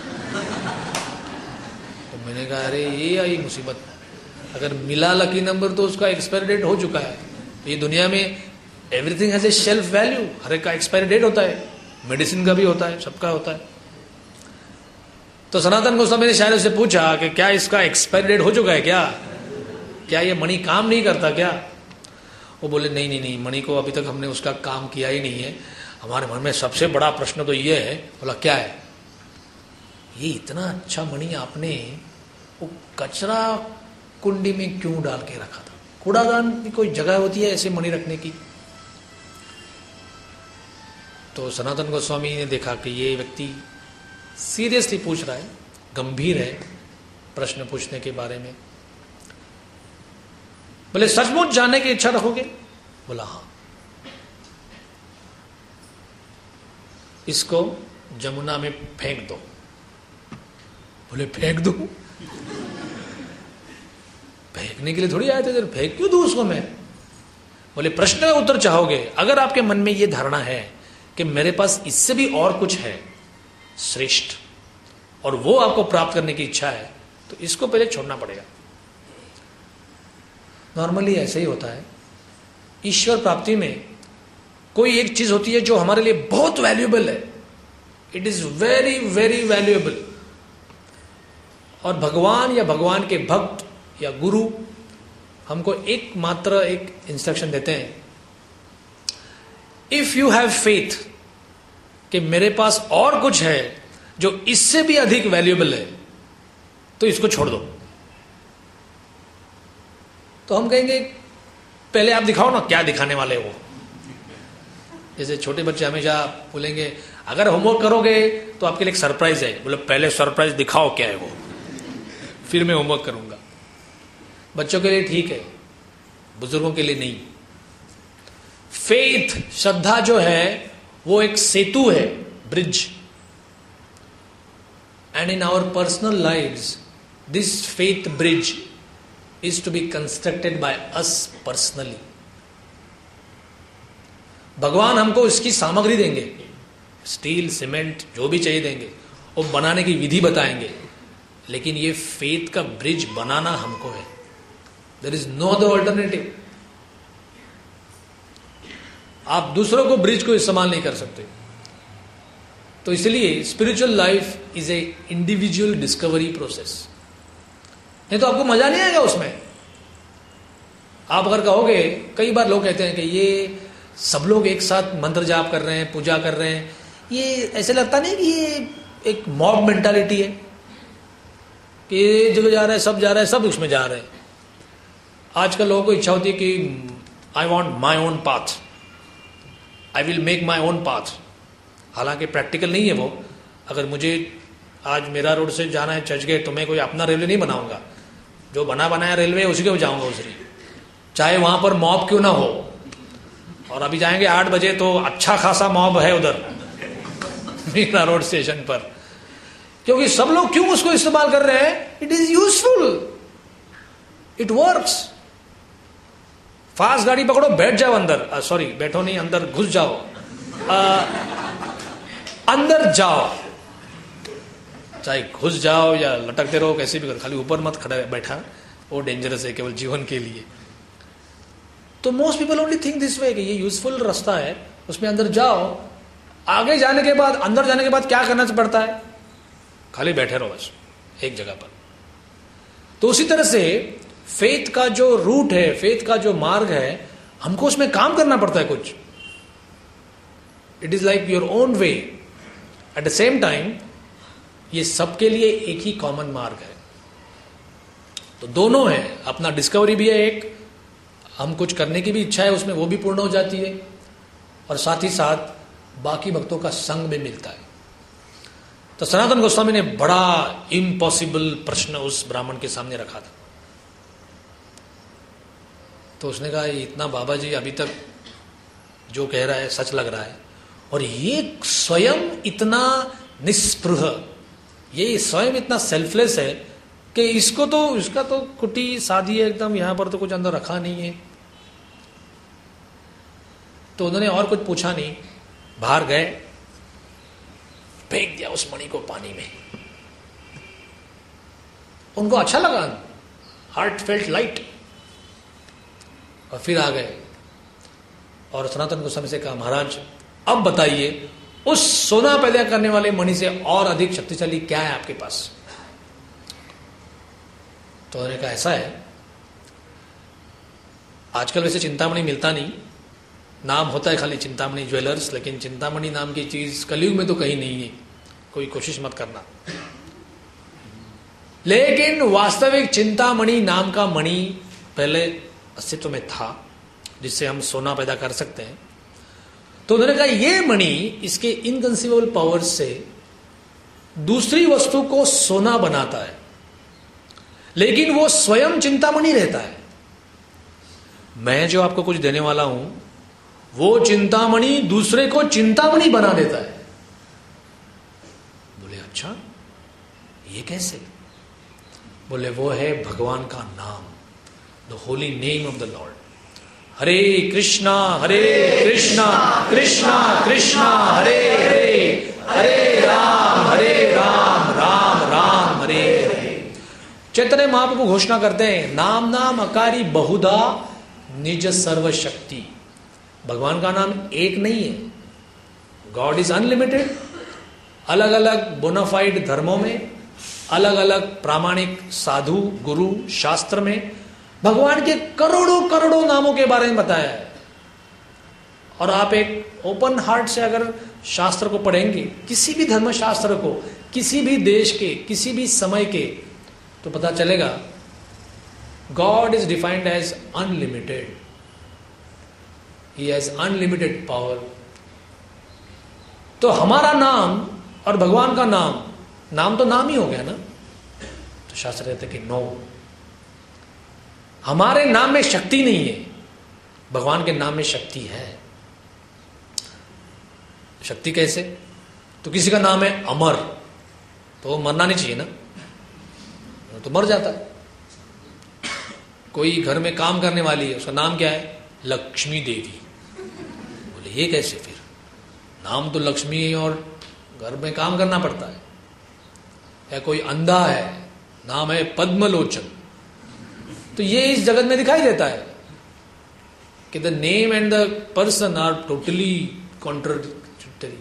तो मैंने कहा अरे ये आई मुसीबत, अगर मिला लकी नंबर तो उसका एक्सपायरी डेट हो चुका है। तो ये दुनिया में everything has a shelf value, हर एक का एक्सपायरी डेट होता है, मेडिसिन का भी होता है, सबका होता है। तो सनातन गोस्वामी ने शायद उससे पूछा कि क्या इसका एक्सपायरी डेट हो चुका है, क्या क्या ये मणि काम नहीं करता क्या? वो बोले नहीं नहीं नहीं, मणि को अभी तक हमने उसका काम किया ही नहीं है, हमारे मन में सबसे बड़ा प्रश्न तो ये है। बोला क्या है? ये इतना अच्छा मणि आपने वो कचरा कुंडी में क्यों डाल के रखा था? कूड़ादान की कोई जगह होती है ऐसे मणि रखने की? तो सनातन गोस्वामी ने देखा कि ये व्यक्ति सीरियसली पूछ रहा है, गंभीर है प्रश्न पूछने के बारे में। बोले सचमुच जानने की इच्छा रखोगे? बोला हाँ। इसको जमुना में फेंक दो। बोले फेंक दो? फेंकने के लिए थोड़ी आए थे, फेंक क्यों दूं उसको मैं? बोले प्रश्न का उत्तर चाहोगे? अगर आपके मन में यह धारणा है कि मेरे पास इससे भी और कुछ है श्रेष्ठ, और वो आपको प्राप्त करने की इच्छा है, तो इसको पहले छोड़ना पड़ेगा। नॉर्मली ऐसे ही होता है। ईश्वर प्राप्ति में कोई एक चीज होती है जो हमारे लिए बहुत वैल्यूएबल है, it is very very valuable, और भगवान या भगवान के भक्त या गुरु हमको एक मात्र एक इंस्ट्रक्शन देते हैं, इफ यू हैव फेथ कि मेरे पास और कुछ है जो इससे भी अधिक वैल्यूएबल है, तो इसको छोड़ दो। तो हम कहेंगे पहले आप दिखाओ ना क्या दिखाने वाले हो। जैसे छोटे बच्चे हमेशा बोलेंगे अगर होमवर्क करोगे तो आपके लिए एक सरप्राइज है। बोले पहले सरप्राइज दिखाओ क्या है वो, फिर मैं होमवर्क करूंगा। बच्चों के लिए ठीक है, बुजुर्गों के लिए नहीं। फेथ, श्रद्धा जो है वो एक सेतु है, bridge. And in our personal lives this faith bridge is to be constructed by us personally. भगवान हमको इसकी सामग्री देंगे, स्टील, सीमेंट, जो भी चाहिए देंगे, और बनाने की विधि बताएंगे, लेकिन ये फेथ का ब्रिज बनाना हमको है। There is no other alternative. आप दूसरों को ब्रिज को इस्तेमाल नहीं कर सकते। तो इसलिए spiritual life is a individual discovery process. नहीं तो आपको मजा नहीं आएगा उसमें। आप अगर कहोगे, कई बार लोग कहते हैं कि ये सब लोग एक साथ मंत्र जाप कर रहे हैं, पूजा कर रहे हैं, ये ऐसे लगता नहीं कि ये एक मॉब मेंटालिटी है कि ये जगह जा रहा है, सब जा रहा है, सब उसमें जा रहे हैं। आजकल लोगों को इच्छा होती है कि I want my own path, I will make my own path. हालांकि प्रैक्टिकल नहीं है वो। अगर मुझे आज मेरा रोड से जाना है चर्च गेट, तो मैं कोई अपना रेलवे नहीं बनाऊंगा, जो बना बनाया रेलवे उसी को जाऊंगा उसरी, चाहे वहां पर मॉब क्यों ना हो। और अभी जाएंगे आठ बजे तो अच्छा खासा मॉब है उधर मीरा रोड स्टेशन पर, क्योंकि सब लोग क्यों उसको इस्तेमाल कर रहे हैं? It is useful, it works. Fast गाड़ी पकड़ो, बैठ जाओ अंदर, सॉरी बैठो नहीं, अंदर घुस जाओ, आ, अंदर जाओ, चाहे घुस जाओ या लटकते रहो, कैसे भी करो, खाली ऊपर मत खड़ा बैठा, वो डेंजरस है केवल जीवन के लिए। तो most people only think this way कि ये यूजफुल रास्ता है, उसमें अंदर जाओ। आगे जाने के बाद, अंदर जाने के बाद क्या करना पड़ता है? खाली बैठे रहो बस एक जगह पर। तो उसी तरह से फेथ का जो रूट है, फेथ का जो मार्ग है, हमको उसमें काम करना पड़ता है कुछ। It is like your own way. At the same time ये सबके लिए एक ही कॉमन मार्ग है। तो दोनों है, अपना डिस्कवरी भी है एक, हम कुछ करने की भी इच्छा है उसमें, वो भी पूर्ण हो जाती है, और साथ ही साथ बाकी भक्तों का संग भी मिलता है। तो सनातन गोस्वामी ने बड़ा इम्पॉसिबल प्रश्न उस ब्राह्मण के सामने रखा था। तो उसने कहा इतना बाबा जी अभी तक जो कह रहा है सच लग रहा है, और ये स्वयं इतना निस्पृह, ये स्वयं इतना सेल्फलेस है कि इसको तो, इसका तो कुटी सादी है एकदम, यहां पर तो कुछ अंदर रखा नहीं है। तो उन्होंने और कुछ पूछा नहीं, बाहर गए, फेंक दिया उस मणि को पानी में। उनको अच्छा लगा, हार्ट फेल्ट लाइट, और फिर आ गए और सनातन गोस्वामी से कहा महाराज अब बताइए उस सोना पैदा करने वाले मणि से और अधिक शक्तिशाली क्या है आपके पास? तो उन्होंने कहा ऐसा है, आजकल वैसे चिंतामणि मिलता नहीं, नाम होता है खाली चिंतामणि ज्वेलर्स, लेकिन चिंतामणि नाम की चीज कलयुग में तो कहीं नहीं है, कोई कोशिश मत करना। लेकिन वास्तविक चिंतामणि नाम का मणि पहले अस्तित्व में था, जिससे हम सोना पैदा कर सकते हैं। तो उन्होंने कहा ये मणि इसके इनकंसीवेबल पावर्स से दूसरी वस्तु को सोना बनाता है, लेकिन वो स्वयं चिंतामणि रहता है। मैं जो आपको कुछ देने वाला हूं, वो चिंतामणि दूसरे को चिंतामणि बना देता है। अच्छा ये कैसे? बोले वो है भगवान का नाम, the holy name of the lord. Hare Krishna Hare Krishna Krishna Krishna Hare Hare, Hare Ram Hare Ram Ram Ram Hare Hare. Chaitanya Mahaprabhu घोषणा करते हैं, नाम नाम अकारी बहुधा निज सर्वशक्ति। भगवान का नाम एक नहीं है, गॉड इज अनलिमिटेड। अलग अलग बोनाफाइड धर्मों में, अलग अलग प्रामाणिक साधु गुरु शास्त्र में भगवान के करोड़ों करोड़ों नामों के बारे में बताया है। और आप एक ओपन हार्ट से अगर शास्त्र को पढ़ेंगे, किसी भी धर्म शास्त्र को, किसी भी देश के, किसी भी समय के, तो पता चलेगा God is defined as unlimited. He has unlimited power. तो हमारा नाम और भगवान का नाम, नाम तो नाम ही हो गया ना। तो शास्त्र कहते कि नो, हमारे नाम में शक्ति नहीं है, भगवान के नाम में शक्ति है। शक्ति कैसे? तो किसी का नाम है अमर, तो वो मरना नहीं चाहिए ना, तो मर जाता है। कोई घर में काम करने वाली है, उसका नाम क्या है? लक्ष्मी देवी। बोले ये कैसे? फिर नाम तो लक्ष्मी है और घर में काम करना पड़ता है। या कोई अंधा है, नाम है पद्मलोचन, तो ये इस जगत में दिखाई देता है कि the name and the person are totally contradictory.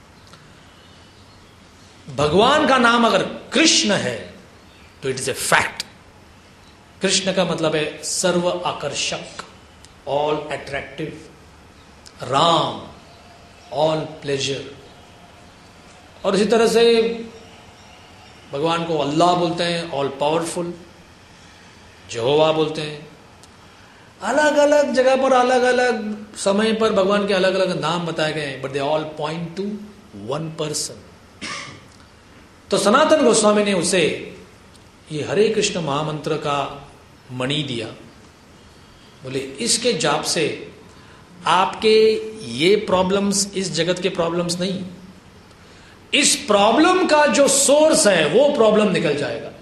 भगवान का नाम अगर कृष्ण है तो it is a fact. Krishna का मतलब है सर्व आकर्षक, all attractive. Ram, all pleasure. और इसी तरह से भगवान को अल्लाह बोलते हैं, ऑल पावरफुल। यहोवा बोलते हैं। अलग अलग जगह पर अलग अलग समय पर भगवान के अलग अलग नाम बताए गए हैं, but they all point to one person. तो सनातन गोस्वामी ने उसे ये हरे कृष्ण महामंत्र का मणि दिया। बोले इसके जाप से आपके ये प्रॉब्लम्स, इस जगत के प्रॉब्लम्स नहीं, इस प्रॉब्लम का जो सोर्स है वो प्रॉब्लम निकल जाएगा।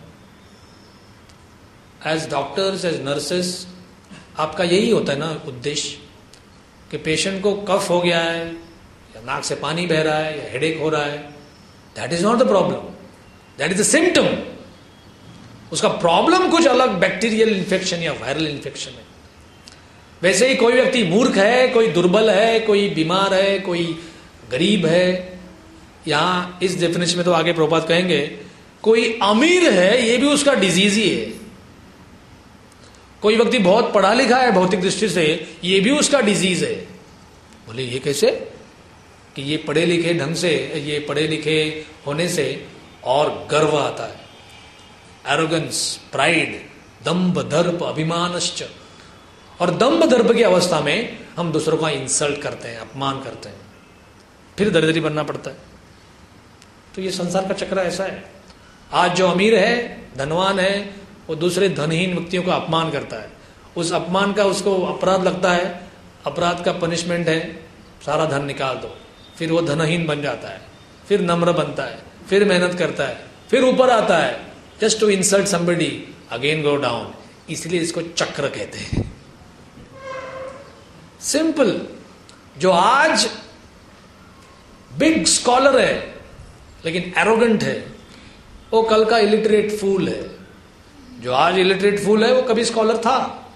एज डॉक्टर्स, एज नर्सेस, आपका यही होता है ना उद्देश्य कि पेशेंट को कफ हो गया है या नाक से पानी बह रहा है या हेडेक हो रहा है, that is not the problem, that is the symptom. उसका प्रॉब्लम कुछ अलग बैक्टीरियल इन्फेक्शन या वायरल इन्फेक्शन है। वैसे ही कोई व्यक्ति मूर्ख है, कोई दुर्बल है, कोई बीमार है, कोई गरीब है, यहां इस डेफिनेशन में तो आगे प्रभुपाद कहेंगे, कोई अमीर है, ये भी उसका डिजीज ही है। कोई व्यक्ति बहुत पढ़ा लिखा है भौतिक दृष्टि से, ये भी उसका डिजीज है। बोले ये कैसे? कि ये पढ़े लिखे ढंग से, ये पढ़े लिखे होने से और गर्व आता है, एरोगेंस, प्राइड, दंभ दर्प अभिमानश्च। और दंभ दर्प की अवस्था में हम दूसरों का इंसल्ट करते हैं, अपमान करते हैं, फिर दरिद्री बनना पड़ता है। तो ये संसार का चक्र ऐसा है। आज जो अमीर है, धनवान है, वो दूसरे धनहीन व्यक्तियों का अपमान करता है। उस अपमान का उसको अपराध लगता है, अपराध का पनिशमेंट है सारा धन निकाल दो। फिर वो धनहीन बन जाता है, फिर नम्र बनता है, फिर मेहनत करता है, फिर ऊपर आता है, just to insult somebody, again go down. इसलिए इसको चक्र कहते हैं। सिंपल। जो आज बिग स्कॉलर है लेकिन एरोगेंट है, वो कल का इलिटरेट फूल है। जो आज इलिटरेट फूल है वो कभी स्कॉलर था।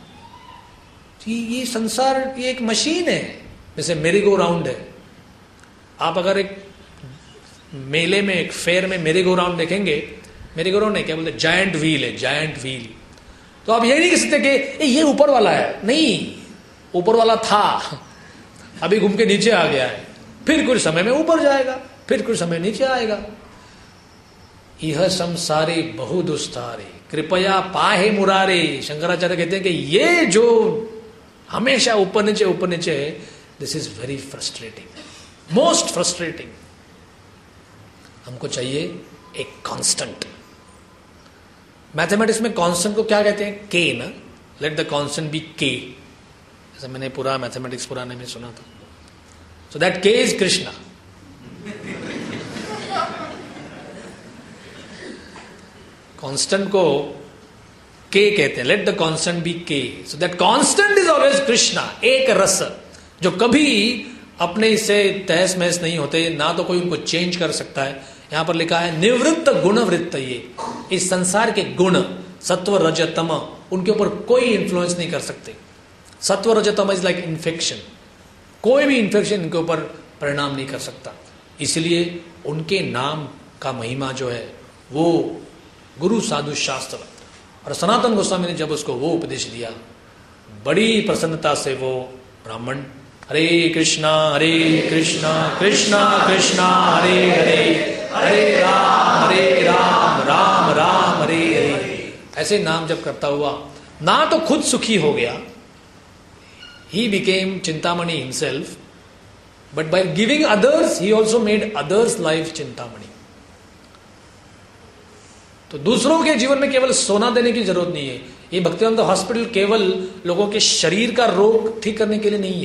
ये संसार की एक मशीन है, जैसे मेरी गो राउंड है। आप अगर एक मेले में, एक फेयर में मेरी गो राउंड देखेंगे, मेरी गो राउंड नहीं, क्या बोलते, जायंट व्हील है, जायंट व्हील। तो आप ये नहीं कह सकते कि ये ऊपर वाला है। नहीं, ऊपर वाला था, अभी घूम के नीचे आ गया है, फिर कुछ समय में ऊपर जाएगा, फिर कुछ समय नीचे आएगा। यह संसारी बहु दुस्तारे कृपया पाहे मुरारे। शंकराचार्य कहते हैं कि ये जो हमेशा ऊपर नीचे ऊपर नीचे है, this is very frustrating, most frustrating. हमको चाहिए एक कांस्टेंट। मैथमेटिक्स में कांस्टेंट को क्या कहते हैं? के ना। लेट द कांस्टेंट बी के। जैसे मैंने पूरा मैथमेटिक्स पुराने में सुना था। So that K is Krishna. Constant को के कहते हैं, let the constant be K, so that constant is always Krishna, एक रस, जो कभी अपने से तहस महस नहीं होते, ना तो कोई उनको चेंज कर सकता है। यहां पर लिखा है निवृत्त गुणवृत्त, ये इस संसार के गुण सत्व रज तम, उनके ऊपर कोई इंफ्लुएंस नहीं कर सकते। सत्व रज तम इज लाइक इन्फेक्शन, कोई भी इन्फेक्शन इनके ऊपर परिणाम नहीं कर सकता। इसलिए उनके नाम का महिमा जो है वो गुरु साधु शास्त्र, और सनातन गोस्वामी ने जब उसको वो उपदेश दिया, बड़ी प्रसन्नता से वो ब्राह्मण हरे कृष्णा हरे कृष्णा कृष्णा कृष्णा हरे हरे हरे राम हरे राम राम राम हरे हरे ऐसे नाम जब करता हुआ ना तो खुद सुखी हो गया, he became Chintamani himself, but by giving others he also made others life Chintamani. तो दूसरों के जीवन में केवल सोना देने की जरूरत नहीं है। ये भक्तिवेदांत हॉस्पिटल केवल लोगों के शरीर का रोग ठीक करने के लिए नहीं है।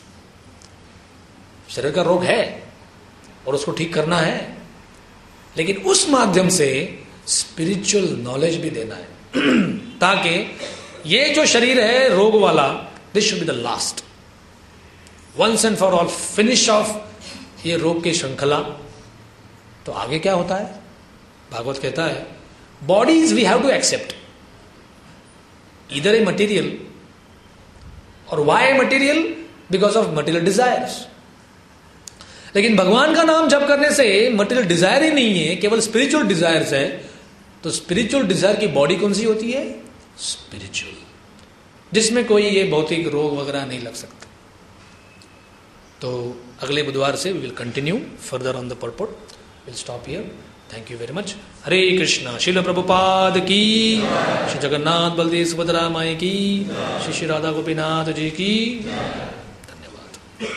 शरीर का रोग है और उसको ठीक करना है, लेकिन उस माध्यम से स्पिरिचुअल नॉलेज भी देना है ताकि ये जो शरीर है रोग वाला, this should be the last, once and for all, finish off ये रोग की श्रृंखला। तो आगे क्या होता है? भागवत कहता है bodies we have to accept either a material, और why material? Because of material desires. लेकिन भगवान का नाम जप करने से मटीरियल डिजायर ही नहीं है, केवल स्पिरिचुअल डिजायर्स है। तो स्पिरिचुअल डिजायर की बॉडी कौन सी होती है? स्पिरिचुअल, जिसमें कोई ये भौतिक रोग वगैरह नहीं लग सकता। तो अगले बुधवार से we will continue further on the purport, will stop here. Thank you very much. Hare Krishna. Srila Prabhupada की, श्री जगन्नाथ बलदेव सुभद्रा माई की, श्री श्री राधा गोपीनाथ जी की धन्यवाद।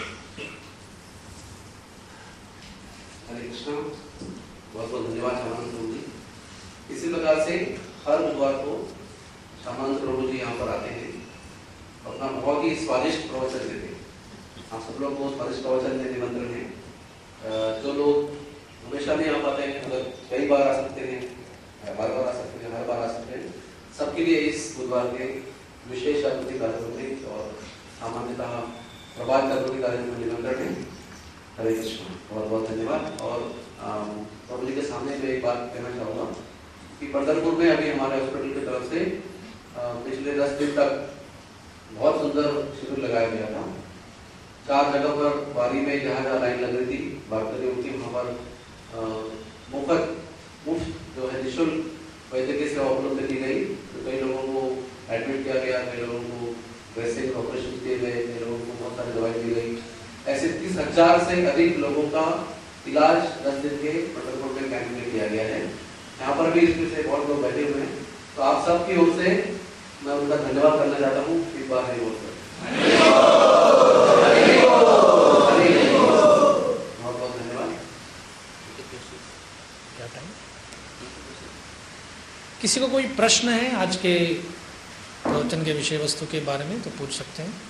हरे कृष्णा। बहुत बहुत धन्यवाद श्यामानंद प्रभु जी। इसी प्रकार से हर बुधवार को श्यामानंद प्रभु जी यहाँ पर आते हैं, अपना बहुत ही स्वादिष्ट प्रवचन देते हैं। आप सब लोग को स्वादिष्ट प्रवचन देने निमंत्रण है। जो लोग हमेशा नहीं आ पाते हैं, अगर कई बार आ सकते हैं, बार बार आ सकते हैं, हर बार आ सकते हैं, सबके लिए इस बुधवार के विशेष आकृति कार्यक्रम में और सामान्यतः प्रभात कार्यक्रम के कार्यक्रम में निमंत्रण है। हरे कृष्ण। बहुत बहुत धन्यवाद। और प्रभु जी के सामने मैं एक बात कहना चाहूँगा कि बर्दरपुर में अभी हमारे हॉस्पिटल की तरफ से पिछले दस दिन तक बहुत सुंदर शिविर लगाया गया था। चार जगह पर बारी में जहाँ जहाँ लाइन लग रही थी, भारतीय होती वहाँ पर मुफ्त मुफ्त जो है निःशुल्क वैद्यकीय सेवा उपलब्ध की गई। तो कई लोगों को एडमिट किया गया, कई लोगों को ड्रेसिंग ऑपरेशन किए गए, कई लोगों को बहुत सारी दवाई दी गई। ऐसे तीस हजार से अधिक लोगों का इलाज दस दिन के बर्दरपुर में कैंप में किया गया है। यहाँ पर भी इसमें से बहुत लोग बैठे हुए हैं, तो आप सबकी ओर से मैं उनका धन्यवाद करना चाहता हूँ। एक बार है ओर से बहुत बहुत धन्यवाद। किसी को कोई प्रश्न है आज के प्रवचन के विषय वस्तु के बारे में तो पूछ सकते हैं।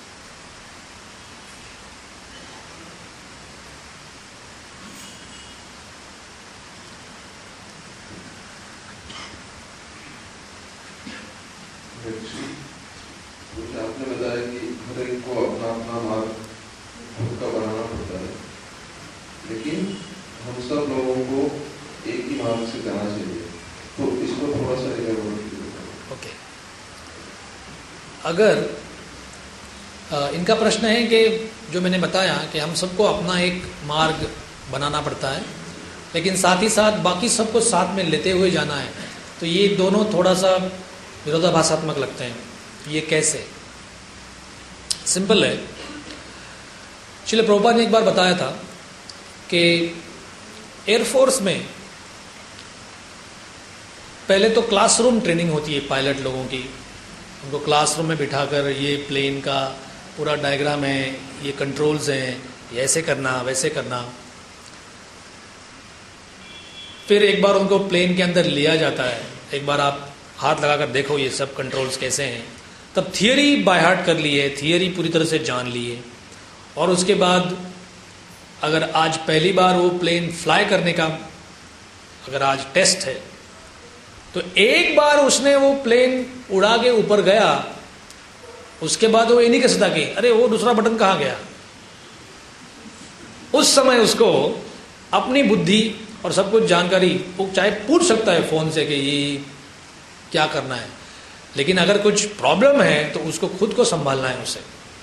आपने बताया कि हर एक को अपना अपना मार्ग खुद का बनाना पड़ता है, लेकिन हम सब लोगों को एक ही मार्ग से जाना चाहिए। तो इसको थोड़ा सा इलेबोरेट ओके। अगर आ, इनका प्रश्न है कि जो मैंने बताया कि हम सबको अपना एक मार्ग बनाना पड़ता है, लेकिन साथ ही साथ बाकी सबको साथ में लेते हुए जाना है, तो ये दोनों थोड़ा सा विरोधाभासात्मक लगते हैं। ये कैसे? सिंपल है। श्रील प्रभुपाद ने एक बार बताया था कि एयरफोर्स में पहले तो क्लासरूम ट्रेनिंग होती है पायलट लोगों की। उनको क्लासरूम में बिठाकर ये प्लेन का पूरा डायग्राम है, ये कंट्रोल्स हैं, ये ऐसे करना वैसे करना। फिर एक बार उनको प्लेन के अंदर लिया जाता है, एक बार आप हाथ लगाकर देखो ये सब कंट्रोल्स कैसे हैं। तब थियरी बाय हार्ट कर ली है, थियरी पूरी तरह से जान ली है, और उसके बाद अगर आज पहली बार वो प्लेन फ्लाई करने का अगर आज टेस्ट है, तो एक बार उसने वो प्लेन उड़ा के ऊपर गया, उसके बाद वो ये नहीं कह सकता कि अरे वो दूसरा बटन कहाँ गया। उस समय उसको अपनी बुद्धि और सब कुछ जानकारी, वो चाहे पूछ सकता है फोन से कि ये क्या करना है, लेकिन अगर कुछ प्रॉब्लम है तो उसको खुद को संभालना है उसे।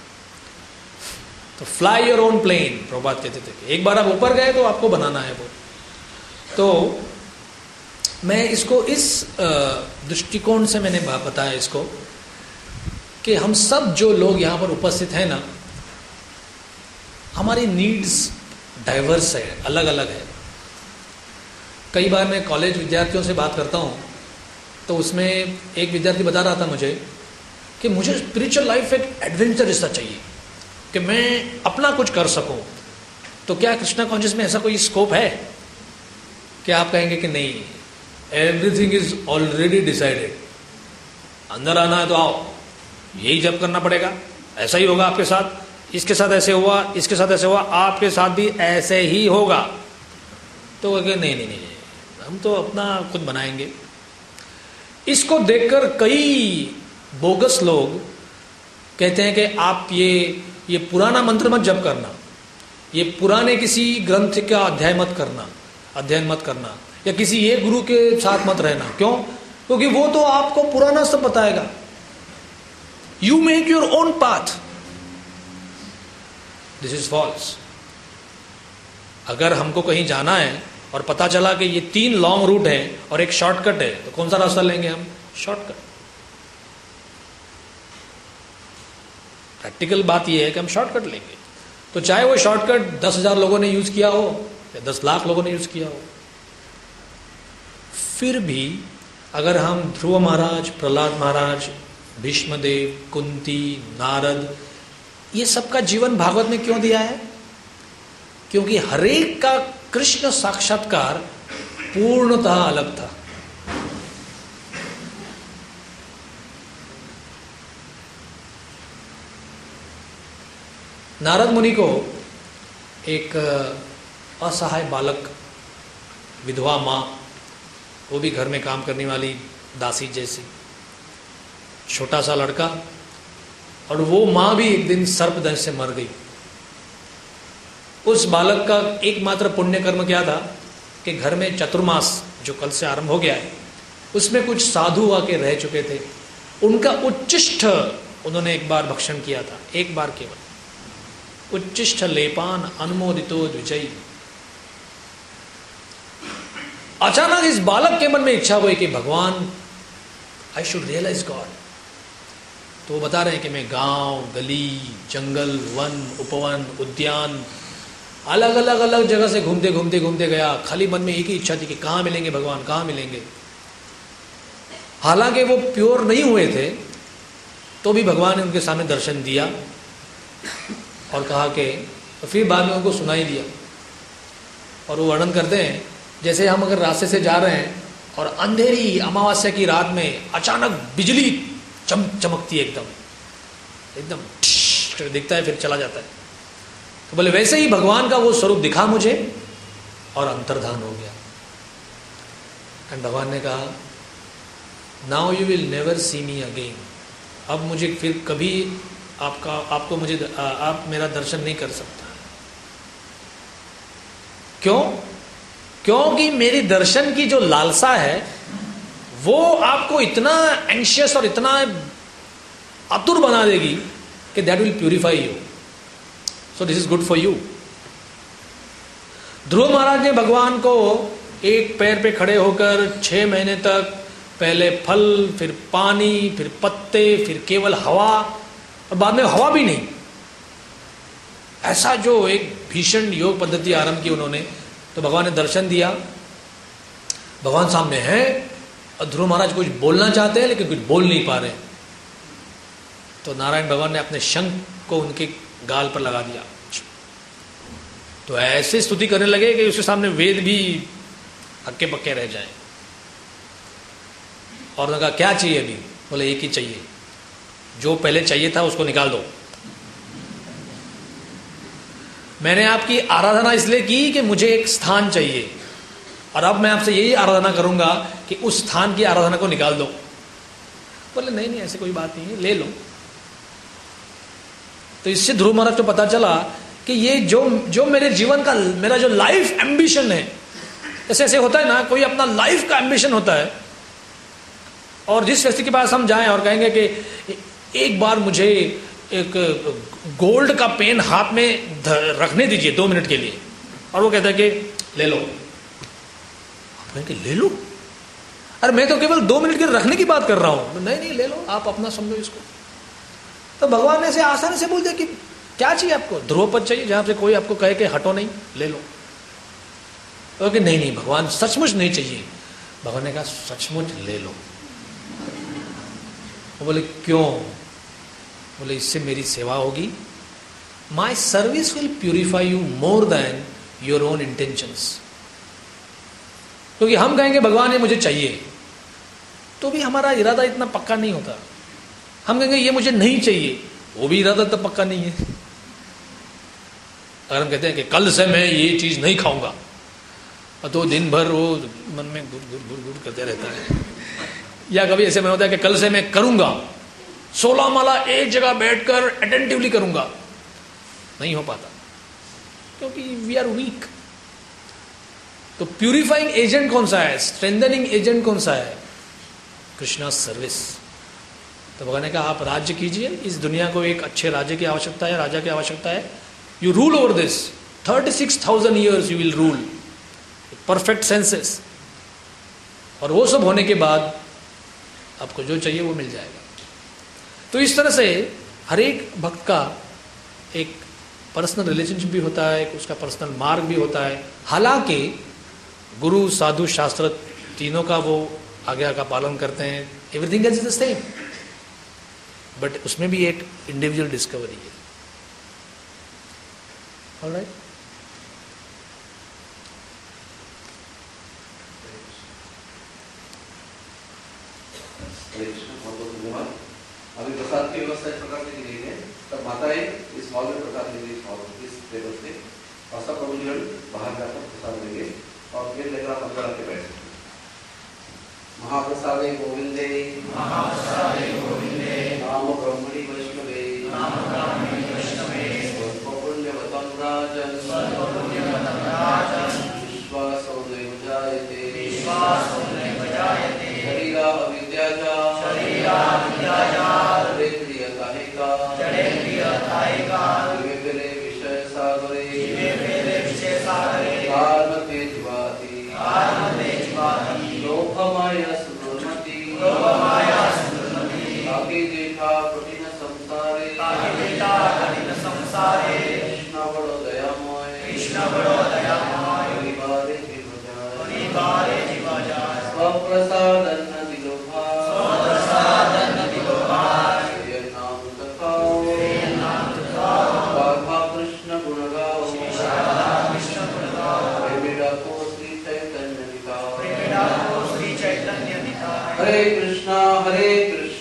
तो fly your own plane, Prabhat कहते थे, एक बार आप ऊपर गए तो आपको बनाना है वो। तो मैं इसको इस दृष्टिकोण से मैंने बताया इसको कि हम सब जो लोग यहाँ पर उपस्थित हैं ना, हमारी नीड्स डाइवर्स है, अलग अलग है। कई बार मैं कॉलेज विद्यार्थियों से बात करता हूँ तो उसमें एक विद्यार्थी बता रहा था मुझे कि मुझे स्पिरिचुअल लाइफ एक एडवेंचर जैसा चाहिए कि मैं अपना कुछ कर सकूं। तो क्या कृष्णा कॉन्शियस में ऐसा कोई स्कोप है? क्या आप कहेंगे कि नहीं, एवरीथिंग इज ऑलरेडी डिसाइडेड, अंदर आना है तो आओ, यही जब करना पड़ेगा, ऐसा ही होगा आपके साथ, इसके साथ ऐसे हुआ, इसके साथ ऐसे हुआ, आपके साथ भी ऐसे ही होगा। तो वो नहीं नहीं नहीं हम तो अपना खुद बनाएंगे। इसको देखकर कई बोगस लोग कहते हैं कि आप ये ये पुराना मंत्र मत जप करना, ये पुराने किसी ग्रंथ का अध्याय मत करना अध्ययन मत करना, या किसी एक गुरु के साथ मत रहना। क्यों? क्योंकि वो तो आपको पुराना सब बताएगा। You make your own path. This is false. अगर हमको कहीं जाना है और पता चला कि ये तीन लॉन्ग रूट है और एक शॉर्टकट है, तो कौन सा रास्ता लेंगे हम? शॉर्टकट। प्रैक्टिकल बात यह है कि हम शॉर्टकट लेंगे। तो चाहे वो शॉर्टकट दस हजार लोगों ने यूज किया हो या दस लाख लोगों ने यूज किया हो, फिर भी अगर हम ध्रुव महाराज, प्रहलाद महाराज, भीष्मदेव, कुंती, नारद, ये सबका जीवन भागवत में क्यों दिया है? क्योंकि हरेक का कृष्ण साक्षात्कार पूर्णतः अलग था। नारद मुनि को एक असहाय बालक, विधवा माँ, वो भी घर में काम करने वाली दासी जैसी, छोटा सा लड़का, और वो माँ भी एक दिन सर्पदंश से मर गई। उस बालक का एकमात्र पुण्य कर्म क्या था कि घर में चतुर्मास जो कल से आरंभ हो गया है, उसमें कुछ साधु आके रह चुके थे, उनका उच्चिष्ट उन्होंने एक बार भक्षण किया था, एक बार केवल। उच्चिष्ट लेपान अनुमोदितो द्विजयी। अचानक इस बालक के मन में इच्छा हुई कि भगवान, आई शुड रियलाइज गॉड। तो वो बता रहे हैं कि मैं गांव, गली, जंगल, वन, उपवन, उद्यान, अलग अलग अलग जगह से घूमते घूमते घूमते गया। खाली मन में एक ही इच्छा थी कि कहाँ मिलेंगे भगवान, कहाँ मिलेंगे। हालांकि वो प्योर नहीं हुए थे, तो भी भगवान ने उनके सामने दर्शन दिया और कहा कि, तो फिर बाद में उनको सुनाई दिया। और वो वर्णन करते हैं जैसे हम अगर रास्ते से जा रहे हैं और अंधेरी अमावस्या की रात में अचानक बिजली चम चमकती है, एकदम एकदम दिखता है, फिर चला जाता है। तो बोले वैसे ही भगवान का वो स्वरूप दिखा मुझे और अंतर्धान हो गया। एंड भगवान ने कहा, now you will never see me again. अब मुझे फिर कभी आपका आपको मुझे आप मेरा दर्शन नहीं कर सकता। क्यों? क्योंकि मेरी दर्शन की जो लालसा है वो आपको इतना एंशियस और इतना आतुर बना देगी कि that will purify you. So this is good for you. Dhruv Maharaj ने भगवान को एक पैर पे खड़े होकर छह महीने तक पहले फल, फिर पानी, फिर पत्ते, फिर केवल हवा, और बाद में हवा भी नहीं, ऐसा जो एक भीषण योग पद्धति आरंभ की उन्होंने। तो भगवान ने दर्शन दिया, भगवान सामने है और ध्रुव महाराज कुछ बोलना चाहते हैं लेकिन कुछ बोल नहीं पा रहे। तो नारायण भगवान ने अपने शंख को उनके गाल पर लगा दिया, तो ऐसे स्तुति करने लगे कि उसके सामने वेद भी हक्के पक्के रह जाए। और उन्होंने कहा क्या चाहिए अभी? बोले एक ही चाहिए, जो पहले चाहिए था उसको निकाल दो। मैंने आपकी आराधना इसलिए की कि मुझे एक स्थान चाहिए और अब मैं आपसे यही आराधना करूंगा कि उस स्थान की आराधना को निकाल दो। बोले नहीं नहीं ऐसी कोई बात नहीं है, ले लो। तो इससे ध्रुव महाराज को पता चला कि ये जो जो मेरे जीवन का, मेरा जो लाइफ एम्बिशन है, ऐसे ऐसे होता है ना, कोई अपना लाइफ का एम्बिशन होता है, और जिस व्यक्ति के पास हम जाएं और कहेंगे कि एक बार मुझे एक गोल्ड का पेन हाथ में रखने दीजिए दो मिनट के लिए, और वो कहता है कि ले लो। कि ले लो, अरे मैं तो केवल दो मिनट के रखने की बात कर रहा हूं। नहीं नहीं ले लो, आप अपना समझो इसको। तो भगवान ने ऐसे आसानी से बोल दिया कि क्या चाहिए आपको, ध्रुव पद चाहिए जहां से कोई आपको कहे कि हटो नहीं, ले लो। तो कि नहीं नहीं भगवान सचमुच नहीं चाहिए। भगवान ने कहा सचमुच ले लो। वो बोले क्यों? बोले इससे मेरी सेवा होगी। My service will purify you more than your own intentions. क्योंकि हम कहेंगे भगवान ये मुझे चाहिए, तो भी हमारा इरादा इतना पक्का नहीं होता। हम कहेंगे ये मुझे नहीं चाहिए, वो भी इरादा तो पक्का नहीं है। अगर हम कहते हैं कि कल से मैं ये चीज नहीं खाऊंगा, तो दिन भर वो मन में गुड़ गुड़ गुड़ गुड़ करते रहता है। या कभी ऐसे मन होता है कि कल से मैं करूंगा, सोलह माला एक जगह बैठकर अटेंटिवली करूंगा, नहीं हो पाता क्योंकि वी आर वीक। तो प्यूरिफाइंग एजेंट कौन सा है, स्ट्रेंथनिंग एजेंट कौन सा है? कृष्णा सर्विस। तो भगवान ने कहा आप राज्य कीजिए, इस दुनिया को एक अच्छे राज्य की आवश्यकता है, राजा की आवश्यकता है। You rule over this thirty six thousand years you will rule perfect senses, और वो सब होने के बाद आपको जो चाहिए वो मिल जाएगा। तो इस तरह से हर एक भक्त का एक पर्सनल रिलेशनशिप भी होता है, उसका पर्सनल मार्ग भी होता है। हालांकि गुरु साधु शास्त्र तीनों का वो आज्ञा का पालन करते हैं, everything is the same, but उसमें भी एक इंडिविजुअल डिस्कवरी है। ऑलराइट, बहुत बहुत धन्यवाद। अभी प्रसाद की व्यवस्था इस प्रकार से की गई है, तब माताएं इस हॉल में प्रसाद लेंगे, इस हॉल इस टेबल से, और सब प्रभुजन बाहर जाकर प्रसाद लेंगे और फिर लेकर आप अंदर आके बैठ सकते। महाप्रसादे गोविंदे महाप्रसादे गोविंदे नाम ब्रह्मणि वैष्णवे नाम ब्रह्मणि वैष्णवे स्वल्पपुण्यवतं राजन् स्वल्पपुण्यवतं राजन् विश्वासो नैव जायते विश्वासो नैव जायते शरीरा अविद्याजा शरीरा अविद्याजा जड़े प्रियताहिका जड़े प्रियताहिका जीवे पेले विषय सागरे जीवे पेले विषय सागरे कार्मते जीवाति कार्मते जीवाति लोभमाया सुदुर्मति लोभमाया सुदुर्मति आगे देखा कठिन संसारे आगे देखा कठिन संसारे कृष्ण बड़ो दयामय कृष्ण बड़ो दयामय परिवारे जीवजा परिवारे जीवजा स्वप्रसादन दिलोभा स्वप्रसादन दिलोभा ये नाम कथाओ ये नाम कथाओ बाबा कृष्ण गुण गाओ कृष्ण गुण गाओ प्रेमिड़ा को श्री चैतन्य दिखाओ प्रेमिड़ा को श्री चैतन्य दिखाओ। हरे कृष्णा हरे कृष्णा